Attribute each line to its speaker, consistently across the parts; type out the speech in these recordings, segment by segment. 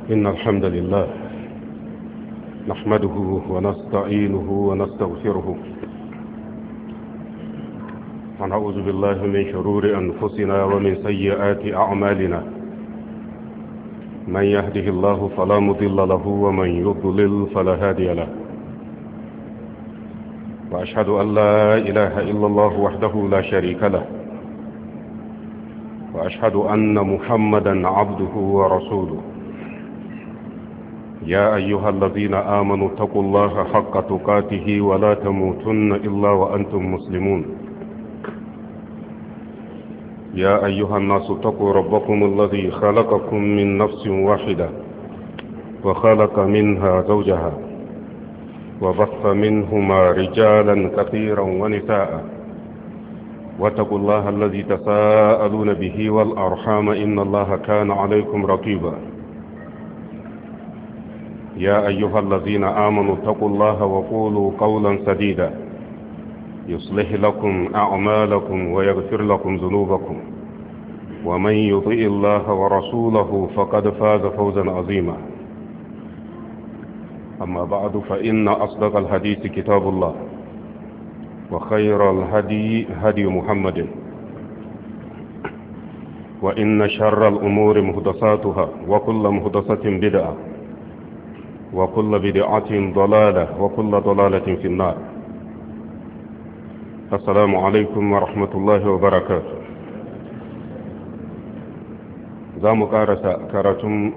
Speaker 1: إن الحمد لله نحمده ونستعينه ونستغفره ونعوذ بالله من شرور أنفسنا ومن سيئات أعمالنا من يهده الله فلا مضل له ومن يضلل فلا هادي له وأشهد أن لا إله إلا الله وحده لا شريك له وأشهد أن محمدا عبده ورسوله يا أيها الذين آمنوا اتقوا الله حق تقاته ولا تموتن إلا وأنتم مسلمون يا أيها الناس اتقوا ربكم الذي خلقكم من نفس واحدة وخلق منها زوجها وبث منهما رجالا كثيرا ونساء واتقوا الله الذي تساءلون به والأرحام إن الله كان عليكم رقيبا يا أيها الذين آمنوا اتقوا الله وقولوا قولا سديدا يصلح لكم أعمالكم ويغفر لكم ذنوبكم ومن يطع الله ورسوله فقد فاز فوزا عظيما أما بعد فإن أصدق الحديث كتاب الله وخير الهدي هدي محمد وإن شر الأمور محدثاتها وكل محدثة بدعة وكل بدعة ضلالة وكل ضلالة في النار السلام عليكم ورحمة الله وبركاته زام كارتم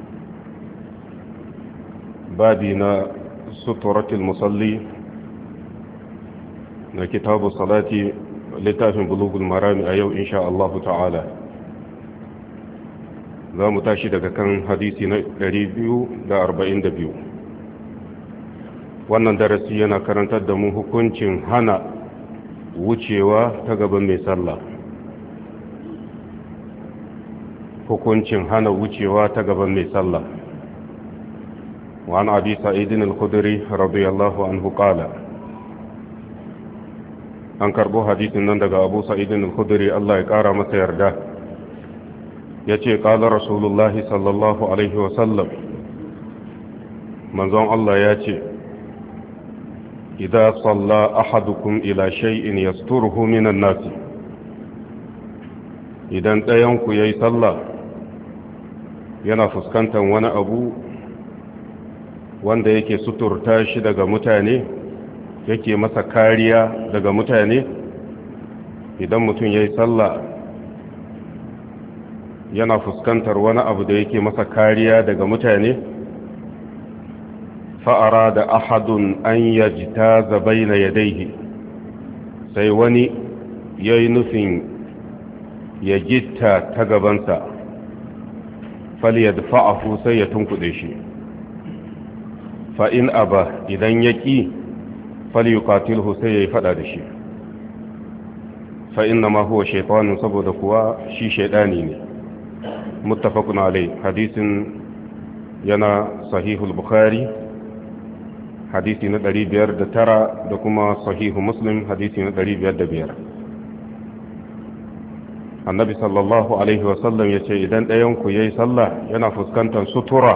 Speaker 1: بابنا سترة المصلي كتاب الصلاة لتاف بلوغ المرام أيو إن شاء الله تعالى za mu tashi daga kan hadisi na 242 wannan darasi yana karantar da mu hukuncin hana wucewa ta gaban mai sallah hukuncin hana wucewa ta gaban mai sallah وعن أبي سعيد الخدري رضي الله عنه قال أنكر بو حديث نندق أبو سعيد الخدري الله يقارى مسا يرده yace qala rasulullahi sallallahu alaihi wasallam manzon Allah yace idza salla ahadukum ila shay'in yasturuhu minan nas idan ɗayan ku yayi sallah yana fuskantar wani abu wanda yake suturta shi daga mutane yake masa kariya daga mutane idan mutum yayi sallah yana fuskantar wani abu da yake masa kariya daga mutane fa'ara da ahadun an yajita zabai na yadaihi sai wani ya yi nufin ya gitta ta gabansa faliyar fa'afu sai ya tunkuɗe shi fa'in aba idan ya ƙi faliyukatilhu sai ya yi faɗa da shi fa'in na mahuwa shaitanin saboda kuwa shi shaidani ne متفق عليه حديث ينا صحيح البخاري حديث ندري بير دترى دكما صحيح مسلم حديث ندري بير دبير النبي صلى الله عليه وسلم يقول إذن أيونكو يي صلى ينا فسكنتا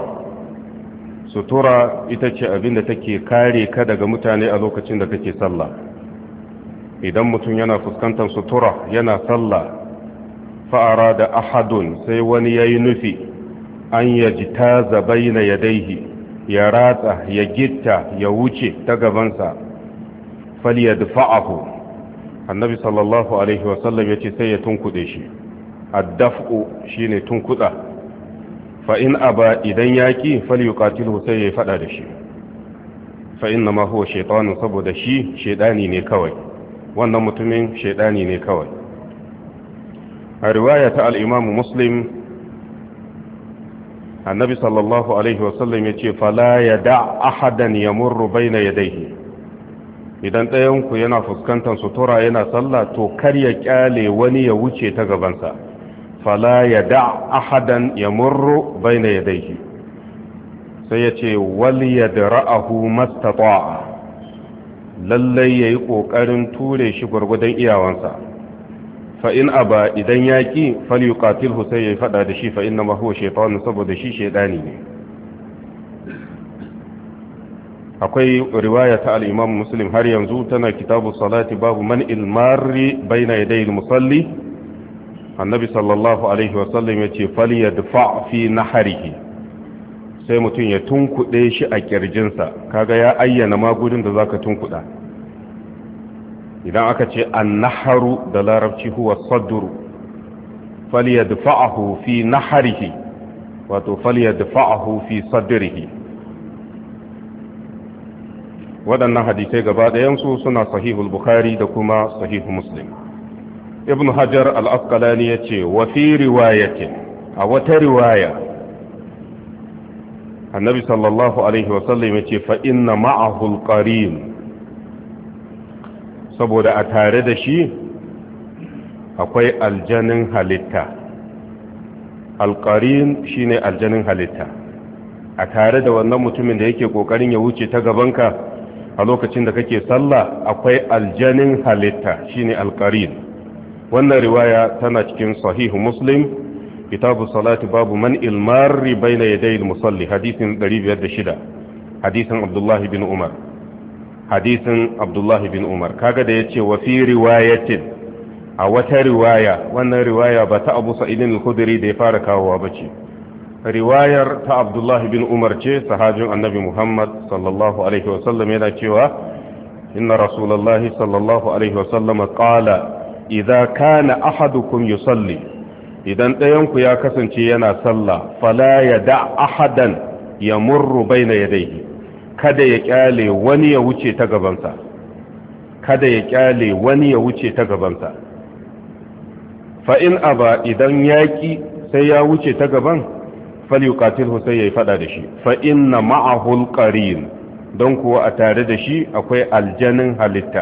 Speaker 1: sutura ita ce abin da take kare ka daga mutane a lokacin da kake sallah idan mutum yana fuskantar sutura yana sallah fa'ara da ahadun sai wani ya yi nufi an ya ji ta zabai na yadaihi ya ratsa ya gitta ya wuce ta gabansa faliya da fa'ahu annabi sallallahu alaihi wasallam ya ce sai ya tunkuɗe shi addaf'u shi ne tunkuɗa fa'in aba idan ya ƙi faliyukatilu sai ya yi faɗa da shi fa'in na mahuwa shaitanin saboda shi shaidani ne kawai wannan mutumin shaidani ne kawai a riwaya ta al'imamu muslim annabi sallallahu alaihi wasallam ya ce fala ya da ahadan ya murru bai na yadaihi idan ɗayanku yana fuskantar sutura yana sallah to kar ya kyale wani ya wuce ta gabansa fala ya da ahadan ya murru bai na yadaihi sai ya ce wal ya da ra'ahu mastata'a lallai ya yi ƙoƙarin ture shi gwargwadon iyawansa fa'in aba idan ya ƙi falyukatilhu sai ya faɗa da shi fa'in na mahuwa shaitanu saboda shi shaidani ne akwai riwaya ta al-Imam Muslim har yanzu tana kitabu salati babu man ilmarri baina yaday al-musalli annabi sallallahu alaihi wasallam yace falyadfa fi nahrihi sai mutum ya tunkuɗe shi a kirjinsa kaga ya ayyana magudin da zaka tunkuɗa idan aka ce an-nahru da larabci huwa sadru falyadfa'ahu fi nahrihi wato falyadfa'ahu fi sadrihi waɗannan hadisai gaba ɗayansu suna sahihul bukhari da kuma sahihu muslim ibn hajar al-asqalani ya ce wa fi riwayatin a wata riwaya annabi sallallahu alaihi wasallam ya ce fa inna ma'ahu al-qarin saboda a tare da shi akwai aljanin halitta al-qarin shine aljanin halitta a tare da wannan mutumin da yake kokarin ya wuce ta gabanka a lokacin da kake sallah akwai aljanin halitta shine alqarin wannan riwaya tana cikin sahihu muslim kitabu salati babu man ilmarri baina yaday almusalli hadisin 506 hadisin abdullahi bin umar kaga da yace wa fi riwayatin a wata riwaya wannan riwaya ba ta abu sa'id al-khudri da ya fara kawowa bace riwayar ta abdullahi bin umar ce sahabin annabi muhammad sallallahu alaihi wasallam yana cewa inna rasulullahi sallallahu alaihi wasallam qala idza kana ahadukum yusalli idan ɗayanku ya kasance yana sallah fala yada ahadan yamurru baina yadayhi kada ya kyale wani ya wuce ta gabansa fa in aba idan yaki sai ya wuce ta gaban falyuqatilhu sai yayi fada da shi fa inna ma'ahu alqarin don kuwa a tare da shi akwai aljanin halitta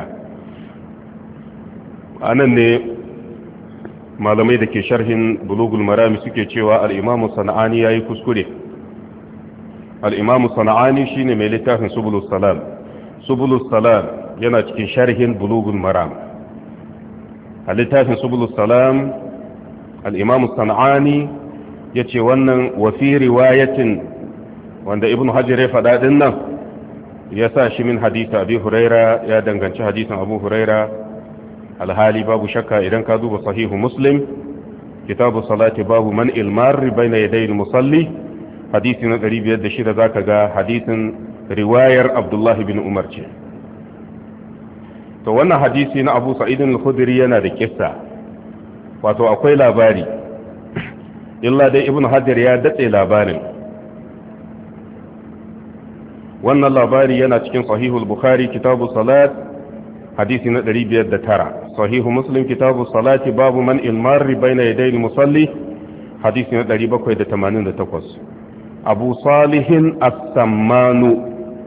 Speaker 1: anan ne malamai da ke sharhin bulugul marami suke cewa al-imam sana'ani yayi kuskure al-imam sana'ani shine mai littafin subulus salam yana cikin sharhin bulugul maram a littafin subulus salam al-imam sana'ani ya ce wannan wafi riwayatin wanda ibn hajjar ya faɗa ɗin nan ya sa shi min hadisa abu huraira ya danganci hadisan abu huraira alhali babu shakka idan ka duba sahihu muslim kitabu salati babu man ilmarri baina yaday musalli hadisi na 506 zaka ga hadisin riwayar abdullahi bin umar ce to wannan hadisi na abu sa'id al-khudri yana da kissa wato akwai labari illa dai ibn hajar ya datse labarin wannan labari yana cikin sahihul bukhari kitabu salat hadisi na 509 sahihu muslim kitabu salati babu man ilmarri baina yaday musalli hadisi na 788 abu salihin as-sammanu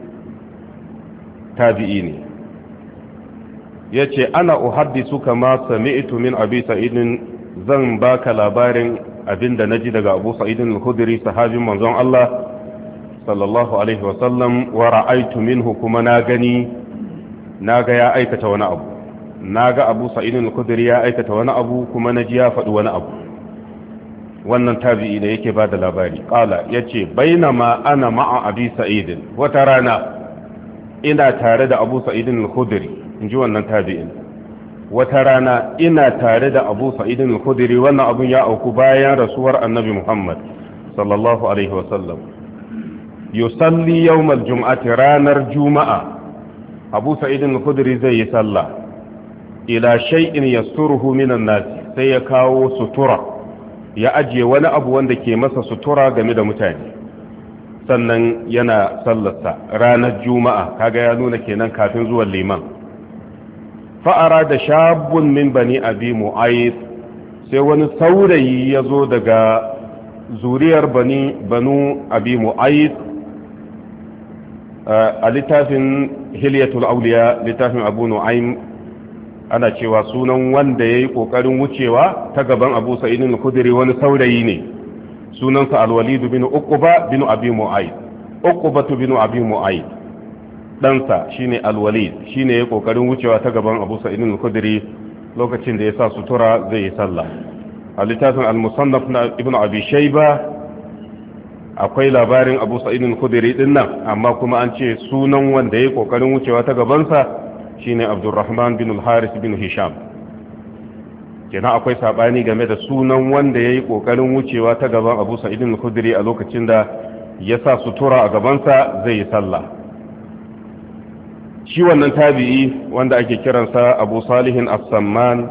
Speaker 1: tabi'i ne yace ana uhaddisuka ma sami'tu min abi sa'idin zan baka labarin abinda naji daga Abu Sa'id al-Khudri sahabin manzon Allah sallallahu alaihi wa sallam wa ra'aytu minhu kuma naga ya aikata wani abu naga Abu Sa'id al-Khudri ya aikata wani abu kuma naji ya faɗi wani abu wannan tabi'i da yake bada labari qala yace bainama ana ma'a Abi Sa'id wata rana ina tare da Abu Sa'id al-Khudri inji wannan tabi'in wata rana ina tare da Abu Sa'id al-Khudri wannan abun ya auku bayan rasuwar Annabi Muhammad sallallahu alaihi wasallam yusalli yawm al-jum'ati ranar juma'a Abu Sa'id al-Khudri zai yi sallah ila shay'in yasturuhu minan nas sai ya kawo sutura ya ajiye wani abu wanda ke masa sutura game da mutane sannan yana sallarsa ranar juma'a kaga ya nuna kenan kafin zuwan liman fa'ara da shabun min bani abi mu'ayyid sai wani saurayi ya zo daga zuriyar banu abi mu'ayyid a littafin hilyatul auliya littafin abu nu'aym ana cewa sunan wanda ya yi ƙoƙarin wucewa ta gaban abu sa'idin kudiri wani saurayi ne sunansa alwalidu bin uquba bin abi mu'ayyid uqubatu bin abi mu'ayyid ɗansa shine alwalid shine ya kokarin wucewa ta gaban abu sa'id al-khudri lokacin da ya sa sutura zai yi sallah a littafin al-musannaf na ibnu abi shayba akwai labarin Abu Sa'id al-Khudri din nan amma kuma an ce sunan wanda yayi kokarin wucewa ta gabansa shine Abdurrahman bin al-Harith bin Hisham. kenan akwai sabani game da sunan wanda yayi kokarin wucewa ta gaban Abu Sa'id al-Khudri a lokacin da ya sa sutura a gabansa zai yi sallah. Shi wannan tabi'i wanda ake kiransa Abu Salihin As-Samman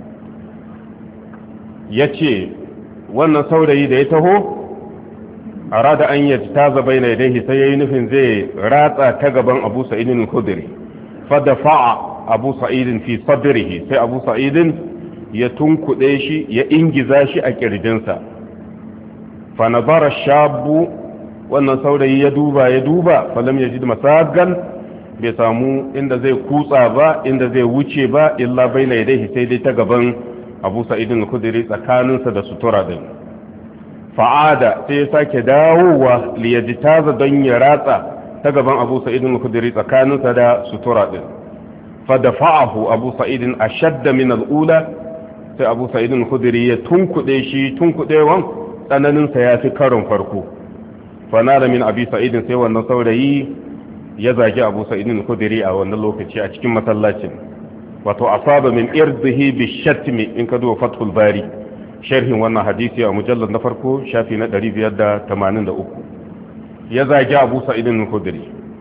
Speaker 1: yace wannan saurayi da ya taho arada an yajtaza baina yadayhi sai yayi nufin zai ratsa ta gaban Abu Sa'id al-Khudri fa dafa'a Abu Sa'id fi sadrihi sai Abu Sa'id ya tunkuɗe shi ya ingiza shi a kirjinsa fa nazara shabu wannan saurayi ya duba falam yajid masagan bai samu inda zai kutsa ba inda zai wuce ba illa baina yadayhi sai dai ta gaban Abu Sa'id al-Khudri tsakaninsa da sutura din fa'ada sai ya sake dawowa liyajtaza don ya ratsa ta gaban Abu Sa'id al-Khudri tsakaninsa da sutura din fa dafa'ahu Abu Sa'id ashadda min al-ula sai Abu Sa'id al-Khudri ya tunkude shi tunkudewan tsananin sa yafi karon farko fa nara min Abi Sa'id sai wannan saurayi ya zagi Abu Sa'id al-Khudri a wannan lokaci a cikin masallacin wato asaba min irdihi bi shatmi in ka duba Fathul Bari sharhin wannan hadisi a mujallar na farko shafi na 583 ya zagi Abu Sa'id al-Khudri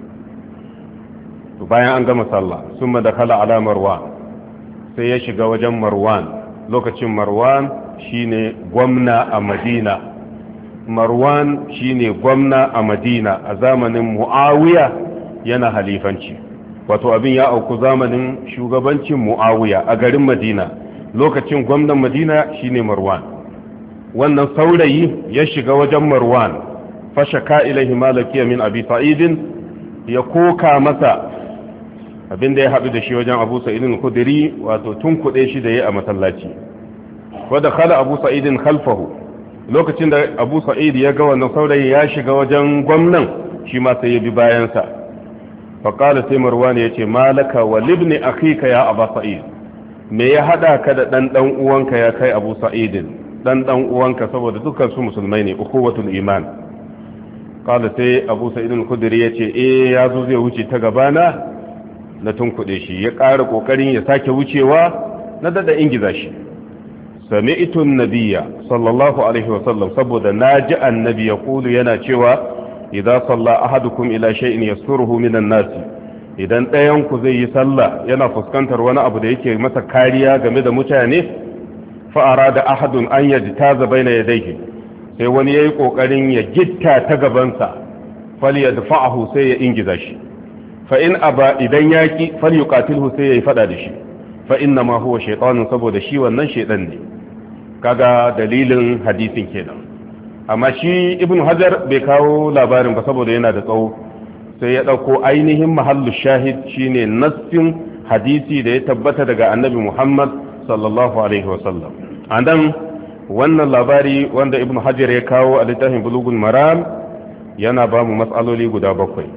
Speaker 1: to bayan an gama sallah summa dakhala ala Marwan sai ya shiga wajen Marwan lokacin Marwan shine gwamna a Madina Marwan shine gwamna a Madina a zamanin Muawiya yana halifanci wato abin ya auku zamanin shugabancin Muawiya a garin Madina lokacin gwamnan Madina shine Marwan wannan saurayi ya shiga wajen Marwan fashaka ilaihi malakiya min Abi Sa'id ya koka masa abinda ya haɗu da shi wajen Abu Sa'id al-Khudri wato tun kuɗe shi da yayi a masallaci wanda khala Abu Sa'id khalfahu lokacin da Abu Sa'id ya ga wannan saurayi ya shiga wajen gwamnan shi ma sai ya bi bayan sa fa qala sai Marwan yace malaka wa libni akhika ya Abu Sa'id me ya hada ka da dan uwanka ya kai Abu Sa'id dan uwanka saboda dukkan su musulmai ne ukhuwatul iman qala sai Abu Sa'id al-Khudri yace ya zo zai wuce ta gabana na tunkuɗe shi ya ƙara ƙoƙarin ya sake wucewa na dada ingiza shi sami'tu an-nabiyya sallallahu alaihi wa sallam saboda naji annabi ya kulu yana cewa idza salla ahadukum ila shay'in yasturuhu minan nas idan ɗayan ku zai yi sallah yana fuskantar wani abu da yake masa kariya game da mutane fa arada ahadun an yajtaza baina yadayhi sai wani yayi ƙoƙarin ya gitta ta gabansa falyadfa'ahu sai ya ingiza shi fa in aba idan yaki falyuqatilhu sai yayi fada da shi fa inna ma huwa shaytanun saboda shi wannan shaydan ne kaga dalilin hadisin kenan amma shi ibnu hajar bai kawo labarin ba saboda yana da tsawo sai ya dauko ainihin mahallu shahid shine nassin hadisi da ya tabbata daga annabi Muhammad sallallahu alaihi wasallam andan wannan labari wanda ibnu hajar ya kawo a littafin bulugul maram yana ba mu mas'aloli guda bakwai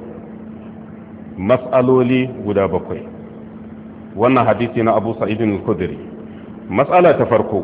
Speaker 1: wannan hadisi na Abu Sa'id al-Khudri mas'ala ta farko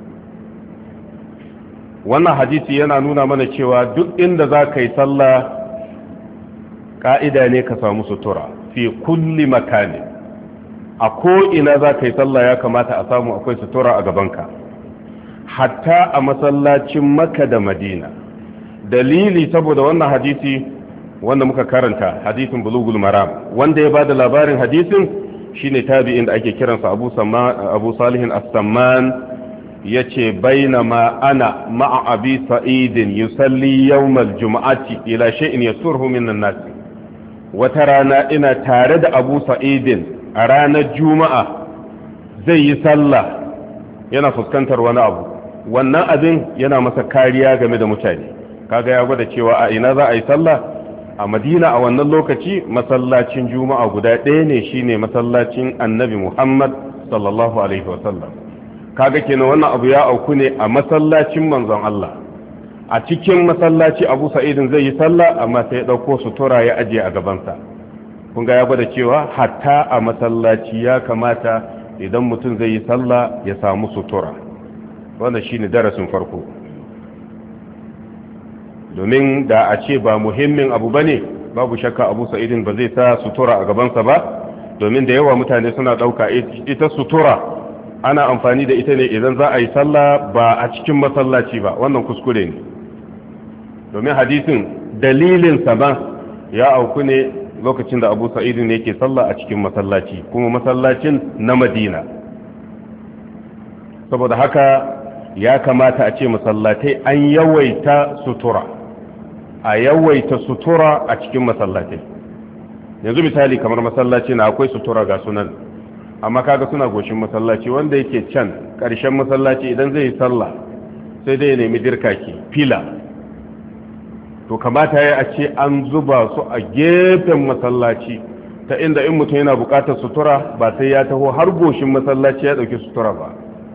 Speaker 1: wannan hadisi yana nuna mana cewa duk inda za ka yi sallah ka'ida ne ka samu sutura fi kulli makani a ko ina za ka yi sallah ya kamata a samu akwai sutura a gabanka hatta a masallacin Makka da Madina dalili saboda wannan hadisi wanda muka karanta hadisin bulugul maram wanda ya bada labarin hadisin shine tabi'in da ake kiransa Abu Salihin As-Samman yace bainama ana ma'a Abi Sa'id yusalli yawm al-jum'ati ila shay'in yasurhu min an-nas wata rana ina tare da Abu Sa'id a ranar juma'a zai yi sallah yana fuskantar wani abu wannan abin yana masa kariya game da mutane kaga ya gwada cewa a ina za a yi sallah a Madina a wannan lokaci masallacin juma'a guda ɗaya ne shine masallacin annabi Muhammad sallallahu alaihi wasallam kaga kenan wannan abu ya auku ne a masallacin manzon Allah a cikin masallaci Abu Sa'idin zai yi sallah amma sai ya dauko sutura ya aje a gabansa kun ga ya gwada cewa hatta a masallaci ya kamata idan mutum zai yi sallah ya samu sutura wannan shine darasin farko domin da a ce ba muhimmin abu bane babu shakka Abu Sa'idin ba zai sa sutura a gabansa ba, domin da yawa mutane suna ɗauka ita sutura ana amfani da ita ne idan za a yi sallah ba a cikin masallaci ba. Wannan kuskure ne, domin hadisin dalilin sama ya auku ne lokacin da Abu Sa'idin ne yake sallah a cikin masallaci, kuma masallacin na Madina. Saboda haka ya kamata a ce masallatai an yawaita sutura, a yawaita sutura a cikin masallatai. Yanzu misali kamar masallaci na akwai sutura ga sunan, amma kaga suna goshin masallaci, wanda yake can ƙarshen masallaci idan zai yi sallah sai dai ya nemi dirkaki fila, to kamata ya a ce an zuba su a gefen masallaci ta inda in mutum yana buƙatar sutura ba sai ya taho har goshin masallaci ya ɗauki sutura ba,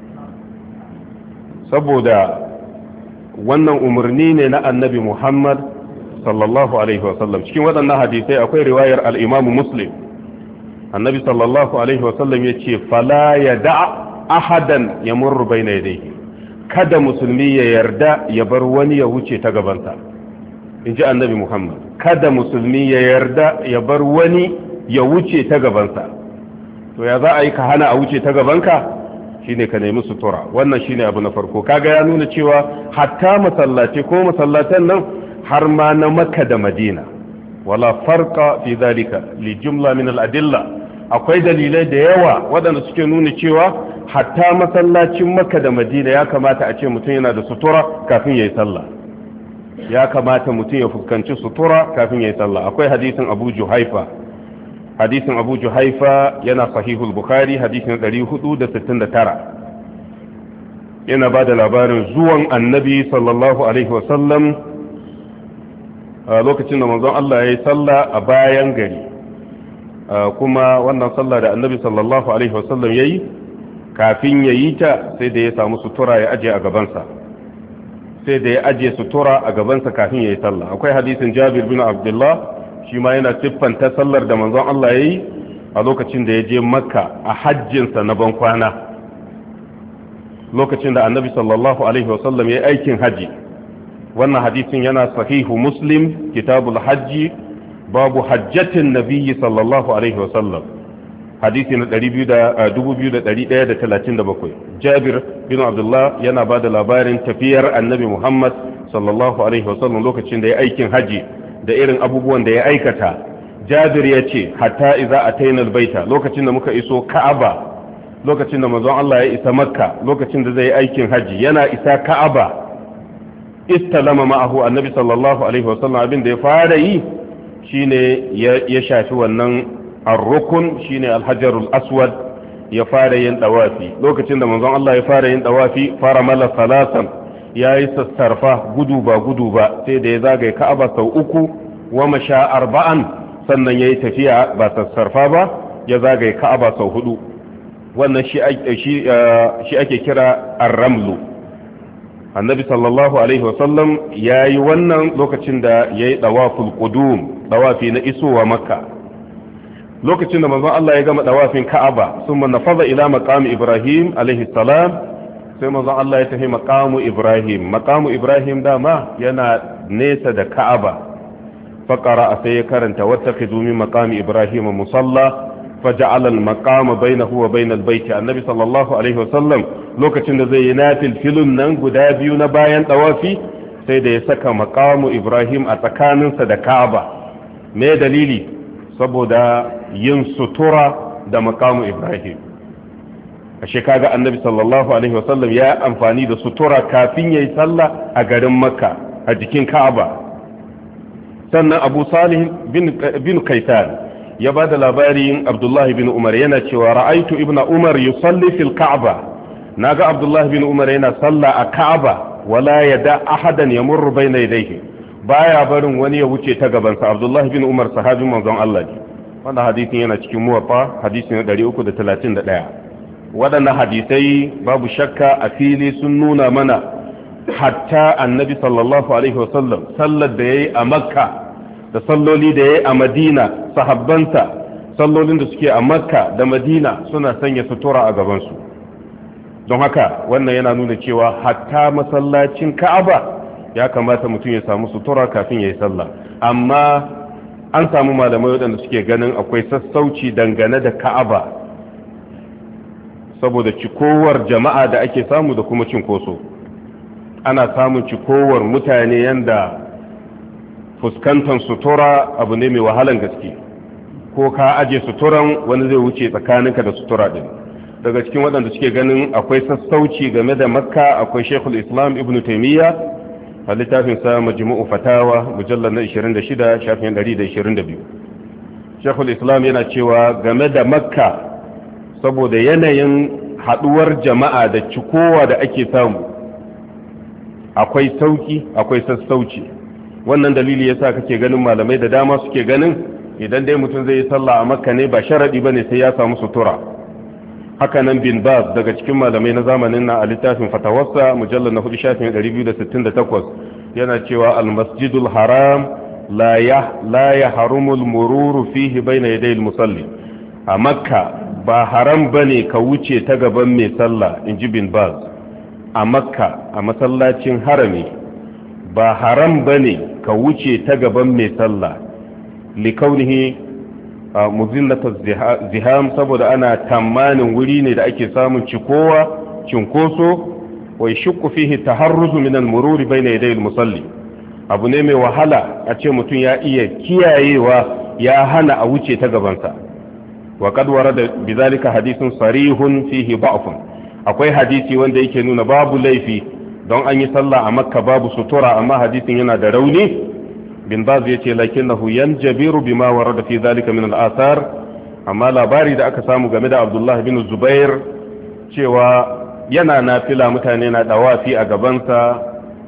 Speaker 1: saboda wannan umarni ne na annabi Muhammad sallallahu alaihi wasallam. Cikin waɗannan hadisai akwai riwayar al-Imam Muslim, annabi sallallahu alaihi wasallam ya ce fala ya da ahadan ya murru bai na yadaihi, kada musulmi ya yarda ya bar wani ya wuce ta gabansa, in ji annabi Muhammad, kada musulmi ya yarda ya bar wani ya wuce ta gabansa. To ya za a yi ka hana a wuce ta gabanka? Shine ka nemi sutura. Wannan shine abu na farko. Kaga ya nuna cewa hatta masallaci ko masallatan nan har ma na Makka da Madina wala farqa fi zalika li jumla min al-adilla. Akwai dalilai da yawa waɗanda suke nuna cewa hatta masallacin Makka da Madina ya kamata a ce mutum yana da sutura kafin yayi sallah. Ya kamata mutum ya fuskanci sutura kafin yayi sallah. Akwai hadisin Abu Juhaifa. Hadisin Abu Juhaifa yana sahihul Bukhari, hadisin 469. Yana ba da labarin zuwan annabi sallallahu alaihi wasallam a lokacin da manzon Allah ya yi sallah a bayan gari, kuma wannan sallah da annabi sallallahu alaihi wasallam ya yi kafin ya yi ta sai da ya samu sutura ya aje a gabansa, sai da ya aje sutura a gabansa kafin ya yi sallah. Akwai hadisin Jabir bin Abdullah, shi ma yana siffanta sallar da manzon Allah ya yi a lokacin da ya je Makka a hajjinsa na ban kwana, lokacin da annabi sallallahu alaihi wasallam ya yi aikin haji. Wannan hadisin yana sahihu Muslim, kitabul hajji, babu hajjatin nabiyyi sallallahu alaihi wasallam, hadisi na 2137. Jabir bin Abdullah yana ba da labarin tafiyar annabi Muhammad sallallahu alaihi wasallam lokacin da ya aikin haji da irin abubuwan da ya aikata. Jabir ya ce hatta iza ataina albayta, lokacin da muka iso Ka'aba, lokacin da manzon Allah ya isa Makka, lokacin da zai aikin haji, yana isa Ka'aba, istalama ma'ahu annabi sallallahu alaihi wasallam, abin da ya fara yi shine ya shafi wannan ar-rukun, shine al-hajarul aswad, ya fara yin dawafi. Lokacin da manzon Allah ya fara yin dawafi, fara mala salasan, ya yi sassarfa gudu ba sai da ya zagaye Ka'aba sau 3, wa masha 4, sannan ya yi tafiya ba sassarfa ba, ya zagaye Ka'aba sau 4. Wannan shi ake kira ar-ramlu. Annabi sallallahu alaihi wasallam ya yi wannan lokacin da ya yi dawaful qudum, dawafi na isowa Makka. Lokacin da manzon Allah ya gama dawafin Ka'aba, sun nafaza ila maqami Ibrahim alaihi salam, sai manzon Allah ya tafi maqamu Ibrahim. Maqamu Ibrahim dama yana nesa da Ka'aba. Faqara sai ya karanta wattakhidhu min maqami Ibrahim musalla faja'ala al-maqama bainahu wa bainal bayti. Annabi sallallahu alaihi wasallam lokacin da zai yi nafil filun nan guda biyu na bayan dawafi, sai da ya saka maqamu Ibrahim a tsakaninsa da Ka'aba. Me dalili? Saboda yin sutura da maqamu Ibrahim. Ashe kaga annabi sallallahu alaihi wasallam ya amfani da sutura kafin yayi sallah a garin Makka a jikin Ka'aba. Sannan Abu Salih bin Kaitan ya ba da labarin Abdullah bin Umar, yana cewa ra'aitu ibnu Umar yusalli fil Ka'aba, naga Abdullah bin Umar yana sallah a Ka'aba, wala yada ahadan yamurru bayna yadayhi, baya barin wani ya wuce ta gabansa. Abdullah bin Umar sahabin manzon Allah ne. Wannan hadisin yana cikin Muwatta, hadisi na 331. Waɗannan hadisai babu shakka a fili sun nuna mana hatta annabi sallallahu alaihi wasallam sallar da yayi a Makka da salloli da yayi a Madina, sahabbansa sallolin da suke a Makka da Madina suna sanya sutura a gabansu. Don haka wannan yana nuna cewa hatta masallacin Ka'aba ya kamata mutum ya samu sutura kafin ya yi sallah. Amma an samu malamai waɗanda suke ganin akwai sassauci dangane da ka'aba saboda cikowar jama'a da ake samu da kuma cinkoso. Ana samun cikowar mutane yanda fuskantar sutura abu ne mai wahalan gaske, ko ka aje suturan wani zai wuce tsakaninka da sutura din. Daga cikin waɗanda suke ganin akwai sassauci game da makka akwai shekul islam ibn taimiyya a littafinsa majmu'u fatawa mujallar na 26 shafin 122. shekul islam yana cewa game da makka saboda yanayin haɗuwar jama'a da cikowa da ake samu akwai sauki akwai sassauci. wannan dalili yasa kake ganin malamai da dama suke ganin idan dai mutum zai yi sallah a makka ne ba sharadi bane sai ya samu sutura. haka nan bin baz daga cikin malamai na zamanin na a littafin fatawarsa mujallar na 4 shafin 268 yana cewa almasjidul haram la ya harumul mururu fihi bayna yadayil musalli. a makka ba haram bane ka wuce ta gaban mai sallah inji bin baz. a makka a masallacin harami ba haram bane ka wuce ta gaban mai sallah likaunihi muzillata ziham saboda ana tamanin wuri ne da ake samun cinkoso wai shukku fihi taharruzu min al-mururi bayna yaday al-musalli. abu ne mai wahala a ce mutum ya iya kiyayewa ya hana a wuce ta gabansa. wa qad warada bidhalika hadithun sarihun fihi da'fun. akwai hadisi wanda yake nuna babu laifi don an yi sallah a makka babu sutura, amma hadisin yana da rauni. bin baz yace lakinnahu yanjabiru bima warada fi dhalika min al-athar. amma labari da aka samu game da Abdullah bin Zubair cewa yana nafila mutane na dawafi a gabansa,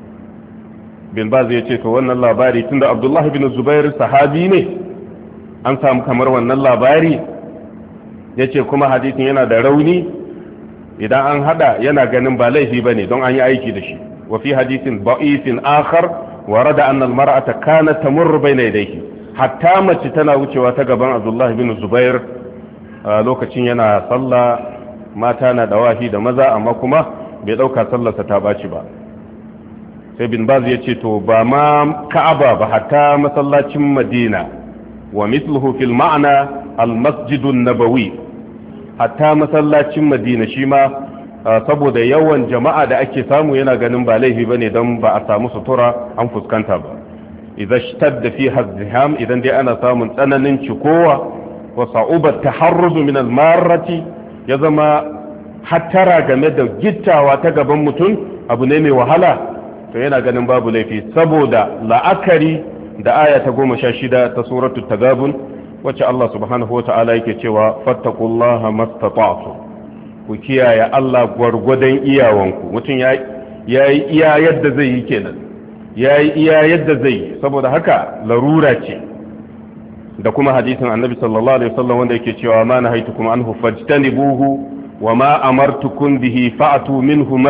Speaker 1: bin baz yace to wannan labari tunda Abdullah bin Zubair sahabi ne an samu kamar wannan labari, yace kuma hadisin yana da rauni. idan an hada yana ganin ba laifi bane don an yi aiki da shi. wa fi hadisin da'ifin akhar warada anna almar'ata kanat tamurru bayna yadayhi. hatta mace tana wucewa ta gaban Abdullah bin Zubair lokacin yana sallah, mata na dawafi da maza, amma kuma bai dauka sallarsa ta baci ba. sai bin baz yace to ba ma Ka'aba ba, hatta masallacin Madina wa mithluhu fil ma'na al-masjidun nabawi. hatta masallacin Madina shi ma saboda yawan jama'a da ake samu yana ganin ba laifi bane don ba a samu sutura an fuskanta ba. idza shtadda fiha az-ziham, idan dai ana samun tsananin cikowa wa sa'ubat taharruz min al-marrati, ya zama hattara game da gittawa ta gaban mutum abu ne mai wahala, to yana ganin babu laifi saboda la'akari da aya ta 16 ta suratul tagabun wacce Allah subhanahu wa ta'ala yake cewa fattaqullaha mastata'tu. ku kiyaye Allah gwargwadon iyawanku. mutum ya yi iya yadda zai yi kenan, ya yi iya yadda zai yi, saboda haka larura ce. da kuma hadisin annabi sallallahu alaihi wasallam wanda yake cewa ma nahaitukum anhu fajtanibuhu wa ma amartukum bihi fa'tu minhu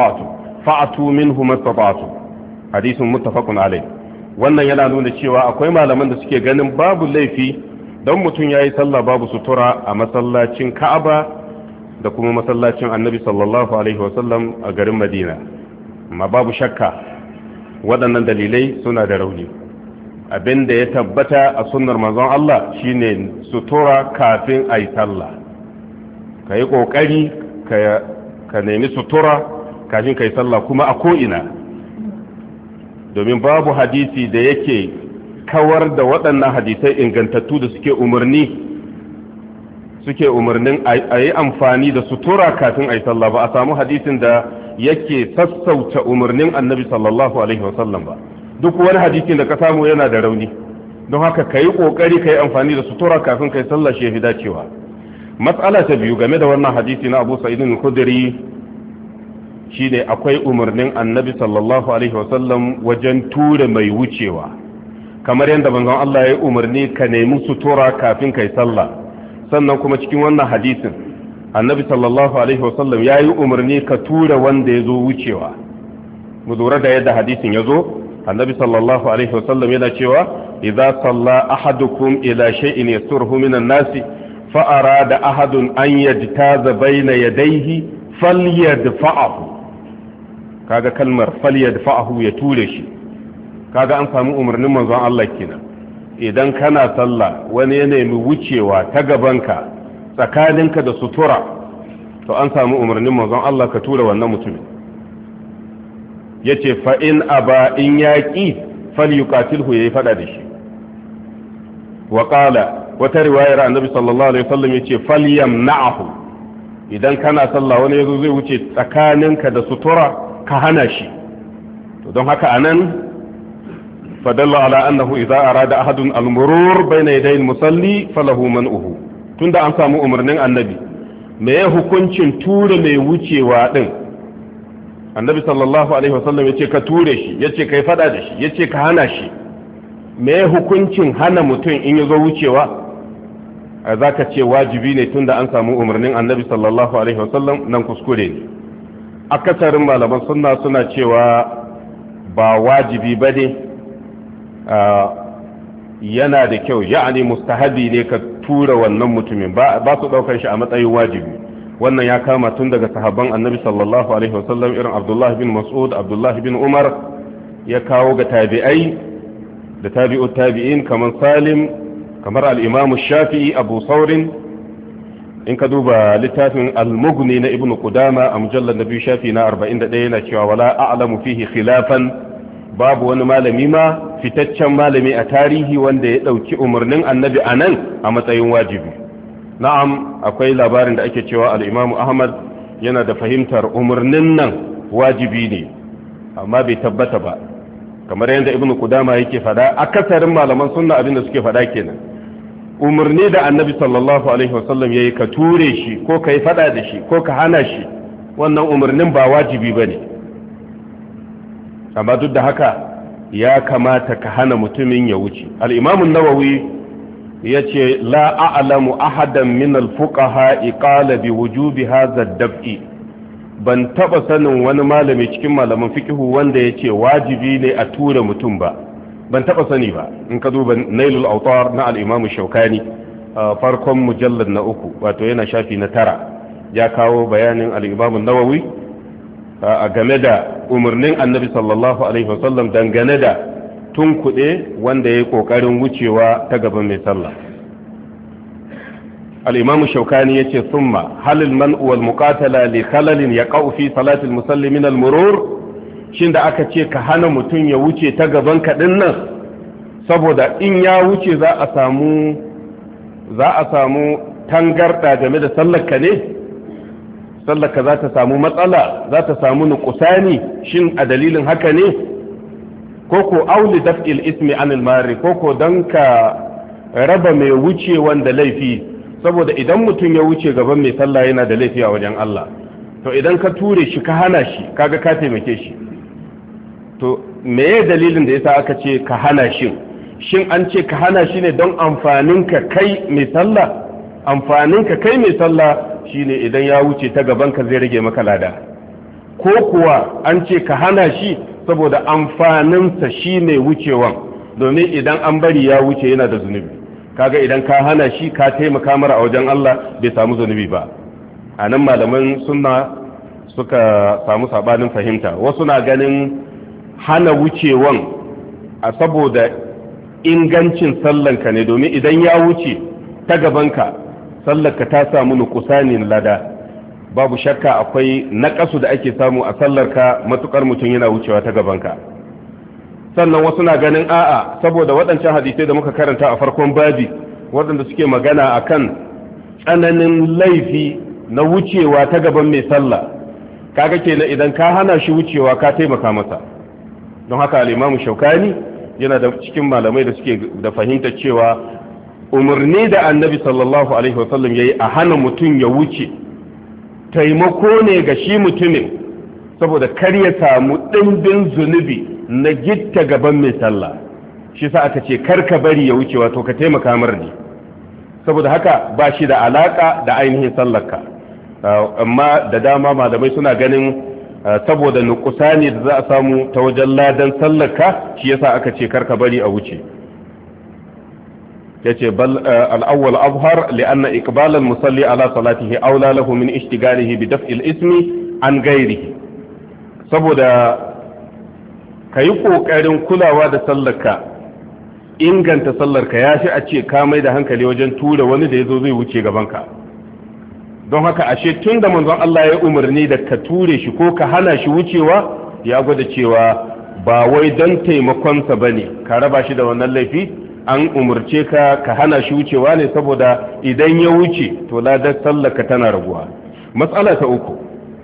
Speaker 1: mastata'tu. hadisin muttafaqun alaihi. wannan yana nuna cewa akwai malaman da suke ganin babu laifi don mutum ya yi sallah babu sutura a masallacin Ka'aba da kuma masallacin annabi sallallahu alaihi wasallam a garin Madina. amma babu shakka waɗannan dalilai suna da rauni. abin da ya tabbata a sunnar manzon Allah shine sutura kafin a yi sallah. ka yi ƙoƙari ka nemi sutura kafin ka yi sallah kuma a ko'ina, domin babu hadisi da yake kawar da waɗannan hadisai ingantattu da suke umarnin a yi amfani da sutura kafin a yi sallah ba. a samu hadisin da yake sassauta umarnin annabi sallallahu alaihi wasallam ba. duk wani hadisin da ka samu yana da rauni, don haka ka yi ƙoƙari ka yi amfani da sutura kafin ka yi sallah shi fi dacewa. matsala ta biyu game da wannan hadisi na Abu Sa'id al-Khudri shine akwai umarnin annabi sallallahu alaihi wasallam wajen tura mai wucewa, kamar yadda manzon Allah ya yi umarni ka nemi sutura kafin kai sallah. sannan kuma cikin wannan hadisin annabi sallallahu alaihi wasallam ya yi umarni ka tura wanda ya zo wucewa. mu lura da yadda hadisin ya zo. annabi sallallahu alaihi wasallam yana cewa idza salla ahadukum ila shay'in yasurhu minan nasi fa arada ahadun an yajtaza bayna yadayhi falyadfa'ahu. kaga kalmar falyadfa'ahu ya ture shi. kaga an samu umarnin manzon Allah kenan idan kana sallah wani ya nemi wucewa ta gabanka tsakaninka da sutura to an samu umarnin manzon Allah ka tura wannan mutumin yace fa in aba in yaqi falyuqatilhu yayi fada da shi wa qala wata riwayar annabi sallallahu alaihi wasallam yace falyamna'hu idan kana sallah wani yazo zai wuce tsakaninka da sutura ka hana shi to don haka anan fadalla ala annahu idza arada ahadun al-murur bayna yaday al-musalli falahu man'uhu tunda an samu umarnin annabi me ya hukuncin ture mai wucewa din annabi sallallahu alaihi wasallam yace ka ture shi yace kai fada da shi yace ka hana shi me ya hukuncin hana mutum in yazo wucewa zaka ce wajibi ne tunda an samu umarnin annabi sallallahu alaihi wasallam nan kuskure ne akasarin malaman sunna suna cewa ba wajibi bane yana da kyau ya'ani mustahabi ne ka tura wannan mutumin ba su daukar shi a matsayin wajibi wannan ya kama tun daga sahabban annabi sallallahu alaihi wasallam irin Abdullah bin Mas'ud Abdullah bin Umar ya kawo ga tabi'ai da tabi'ut tabi'in kamar Salim kamar al-Imam Shafi'i Abu Saurin in ka duba littafin al-Mughni na Ibn Qudama a mujallad nabi shafi na 41 yana cewa wala a'lamu fihi khilafan babu wani malami ma fitaccen malami a tarihi wanda ya dauki umarnin annabi anan a matsayin wajibi na'am akwai labarin da ake cewa al-Imam Ahmad yana da fahimtar umarnin nan wajibi ne amma bai tabbata ba kamar yadda Ibn Qudama yake fada akasarin malaman sunna abinda suke fada kenan umarni da annabi sallallahu alaihi wasallam yayi ka ture shi ko kai fada da shi ko ka hana shi wannan umarnin ba wajibi bane amma duk da haka ya kamata ka hana mutumin ya wuce al-Imam an-Nawawi yace la a'lamu ahadan min al-fuqaha qala bi wujubi hadha ad-daf'i ban taba sanin wani malami cikin malaman fiqhu wanda yace wajibi ne a tura mutum ba ban taba sani ba in ka duba Nailul Awtar na al-Imam Shawkani farkon mujallad na 3 wato yana shafi na 9 ya kawo bayanin al-Imam an-Nawawi a game da umarnin Annabi sallallahu alaihi wasallam dangane da tunkuɗe wanda ya yi ƙoƙarin wucewa ta gaban mai sallah al'imamu shaukani ya ce summa halil man'u wal muqatala li khalalin ya fi salatul musalli min al-murur shin da aka ce ka hana mutum ya wuce ta gaban kaɗin nan saboda in ya wuce za a samu tangarɗa game da sallarka ne sallarka za ta samu matsala za ta samu nukusani shin a dalilin haka ne koko auli daf'il ismi anil mari koko don ka raba mai wuce wanda laifi saboda idan mutum ya wuce gaban mai sallah yana da laifi a wajen Allah to idan ka ture shi ka hana shi kaga ka taimake shi to meye dalilin da yasa aka ce ka hana shi shin an ce ka hana shi ne don amfaninka kai mai sallah amfaninka kai mai sallah shine idan ya wuce ta gaban ka zai rage maka lada ko kuwa an ce ka hana shi saboda amfaninsa shi ne wucewan domin idan an bari ya wuce yana da zunubi kaga idan ka hana shi ka taimaka mara a wajen Allah bai samu zunubi ba a nan malaman sunna suka samu sabanin fahimta wasu na ganin hana wucewan a saboda ingancin sallanka ne domin idan ya wuce ta gabanka sallarka ta samu nukusanin lada babu shakka akwai naƙasu da ake samu a sallarka matukar mutum yana wucewa ta gabanka sannan wasu na ganin a'a saboda waɗancan hadisai da muka karanta a farkon babi waɗanda suke magana akan tsananin laifi na wucewa ta gaban mai sallah kaga kenan idan ka hana shi wucewa ka taimaka masa don haka al-Imam Shawkani yana da cikin malamai da suke da fahimta cewa umarni da Annabi sallallahu alaihi wasallam yayi a hana mutum ya wuce taimako ne ga shi mutumin saboda kar ya samu ɗimbin zunubi na gitta gaban mai sallah shi sa aka ce kar ka bari ya wuce wato ka taimaka mar ne saboda haka ba shi da alaka da ainihin sallarka amma da dama malamai suna ganin saboda nukusani da za a samu ta wajen ladan sallarka shi yasa aka ce kar ka bari a wuce yace bal al-awwal azhar li'anna iqbal al-musalli ala salatihi aula lahu min ishtighalihi bi daf'il ismi an ghairihi saboda yi ƙoƙarin kulawa da sallarka, inganta sallarka ya fi a ce ka mai da hankali wajen tura wani da ya zo zai wuce gabanka. Don haka ashe tun da manzon Allah ya umarni da ka ture shi ko ka hana shi wucewa, ya gwada cewa ba wai don taimakonsa ba ne ka raba shi da wannan laifi, an umarce ka ka hana shi wucewa ne saboda idan ya wuce to ladar sallarka tana raguwa. Matsala ta uku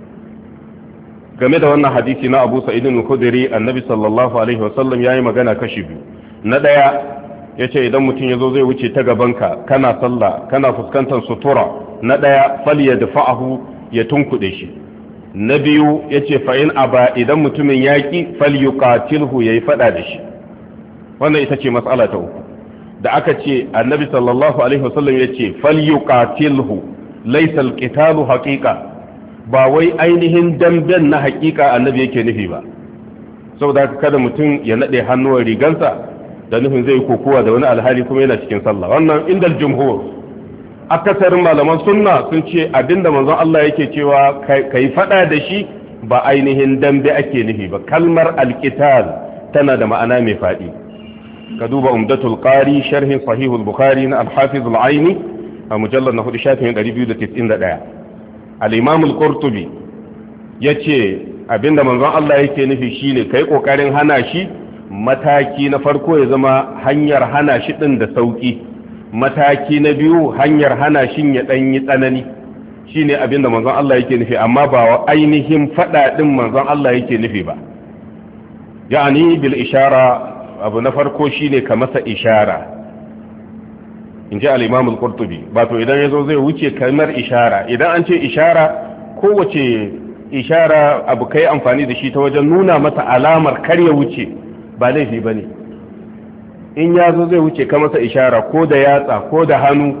Speaker 1: game da wannan hadisi na Abu Sa'id al-Khudri, annabi sallallahu alaihi wasallam yayi magana kashi biyu. Na daya yace idan mutum yazo zai wuce ta gabanka kana sallah kana fuskantar sutura, na daya falyadfa'ahu, ya tunkude shi. Na biyu yace fa in aba, idan mutumin yaki falyuqatilhu, yayi fada da shi. wannan ita ce matsala ta uku da aka ce annabi sallallahu alaihi wasallam yace falyuqatilhu, laysa alqitalu haqiqa, ba wai ainihin damben na hakika annabi yake nufi ba. saboda kada mutum ya nade hannuwar rigansa da nufin zai kokowa da wani alhali kuma yana cikin sallah. wannan indal jumhur, akasarin malaman sunna sun ce abinda manzon Allah yake cewa kai fada da shi ba ainihin dambe ake nufi ba. kalmar alqital tana da ma'ana mai fadi. ka duba umdatul qari sharhin sahihul bukhari na al-hafiz al-aini a mujallad na 4 shafin 291. al-imam al-qurtubi yace abinda manzon Allah yake nufi shine kai kokarin hana shi, mataki na farko ya zama hanyar hana shi din da sauki, mataki na biyu hanyar hana shi ya dan yi tsanani, shine abinda manzon Allah yake nufi, amma ba ainihin fada din manzon Allah yake nufi ba. yani bil ishara, abu na farko shine ka masa ishara, inji al-imam al-qurtubi. ba to idan yazo zai wuce kalmar ishara, idan an ce ishara, kowace ishara abu kai amfani da shi ta wajen nuna masa alamar kar ya wuce, ba laifi bane. in yazo zai wuce ka masa ishara ko da yatsa ko da hannu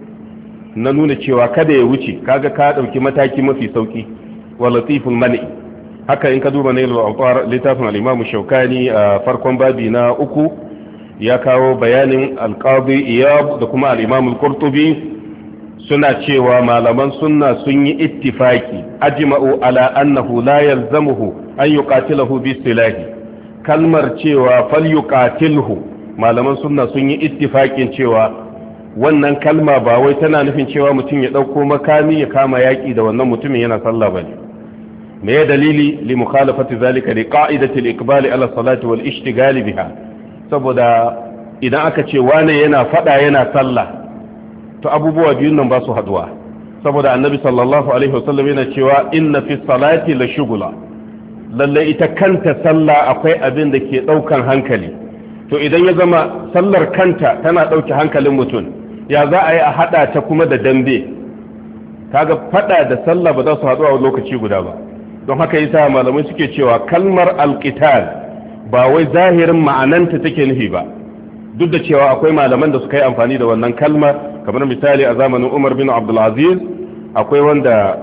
Speaker 1: na nuna cewa kada ya wuce, kaga ka dauki mataki mafi sauki. wa latiful mani, haka in ka duba nailul awtar littafin al-imam shaukani a farkon babi na 3 ya kawo bayanin al-qadi iyab da kuma al-imam al-qurtubi suna cewa malaman sunna sun yi ittifaki, ajma'u ala annahu la yalzamuhu an yuqatilahu bi silahi. kalmar cewa falyuqatilhu, malaman sunna sun yi ittifakin cewa wannan kalma ba wai tana nufin cewa mutum ya dauko makami ya kama yaki da wannan mutumin yana sallah bane. me ya dalili? li mukhalafati zalika li qa'idati al-iqbal ala salati wal ishtigal biha. saboda idan aka ce wane yana fada yana sallah, to abubuwa biyun nan ba su haduwa. saboda annabi sallallahu alaihi wasallam yana cewa inna fi salati la shughla, lalle ita kanta sallah akwai abin da ke daukan hankali. to idan ya zama sallar kanta tana dauke hankalin mutum, ya za a yi a hada ta kuma da dambe? kaga fada da sallah ba za su haɗu a lokaci guda ba. don haka yasa malamai suke cewa kalmar alqital ba wai zahirin ma'ananta take nufi ba, duk da cewa akwai malaman da suka yi amfani da wannan kalma, kamar misali a zamanin Umar bin Abdul Aziz akwai wanda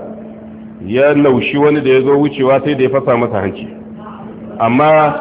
Speaker 1: ya naushi wani da ya zo wucewa sai da ya fasa masa hanci. amma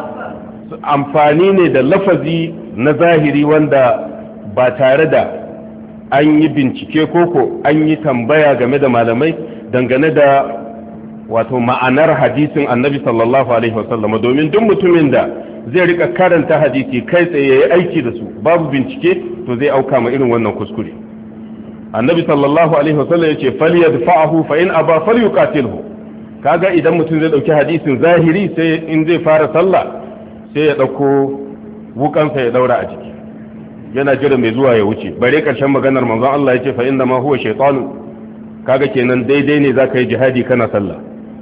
Speaker 1: amfani ne da lafazi na zahiri wanda ba tare da an yi bincike koko an yi tambaya game da malamai dangane da wato ma'anar hadisin annabi sallallahu alaihi wasallam. domin duk mutumin da zai rika karanta hadisi kai tsaye yayi aiki da su babu bincike, to zai auka ma irin wannan kuskure. annabi sallallahu alaihi wasallam yace falyadfa'hu fa in aba falyuqatilhu. kaga idan mutum zai dauki hadisin zahiri, sai in zai fara sallah sai ya dauko wukansa ya daura a jiki, yana jira mai zuwa ya wuce. bare karshen maganar manzon Allah yace fa inna ma huwa shaytanu, kaga kenan daidai ne zaka yi jihadi kana sallah.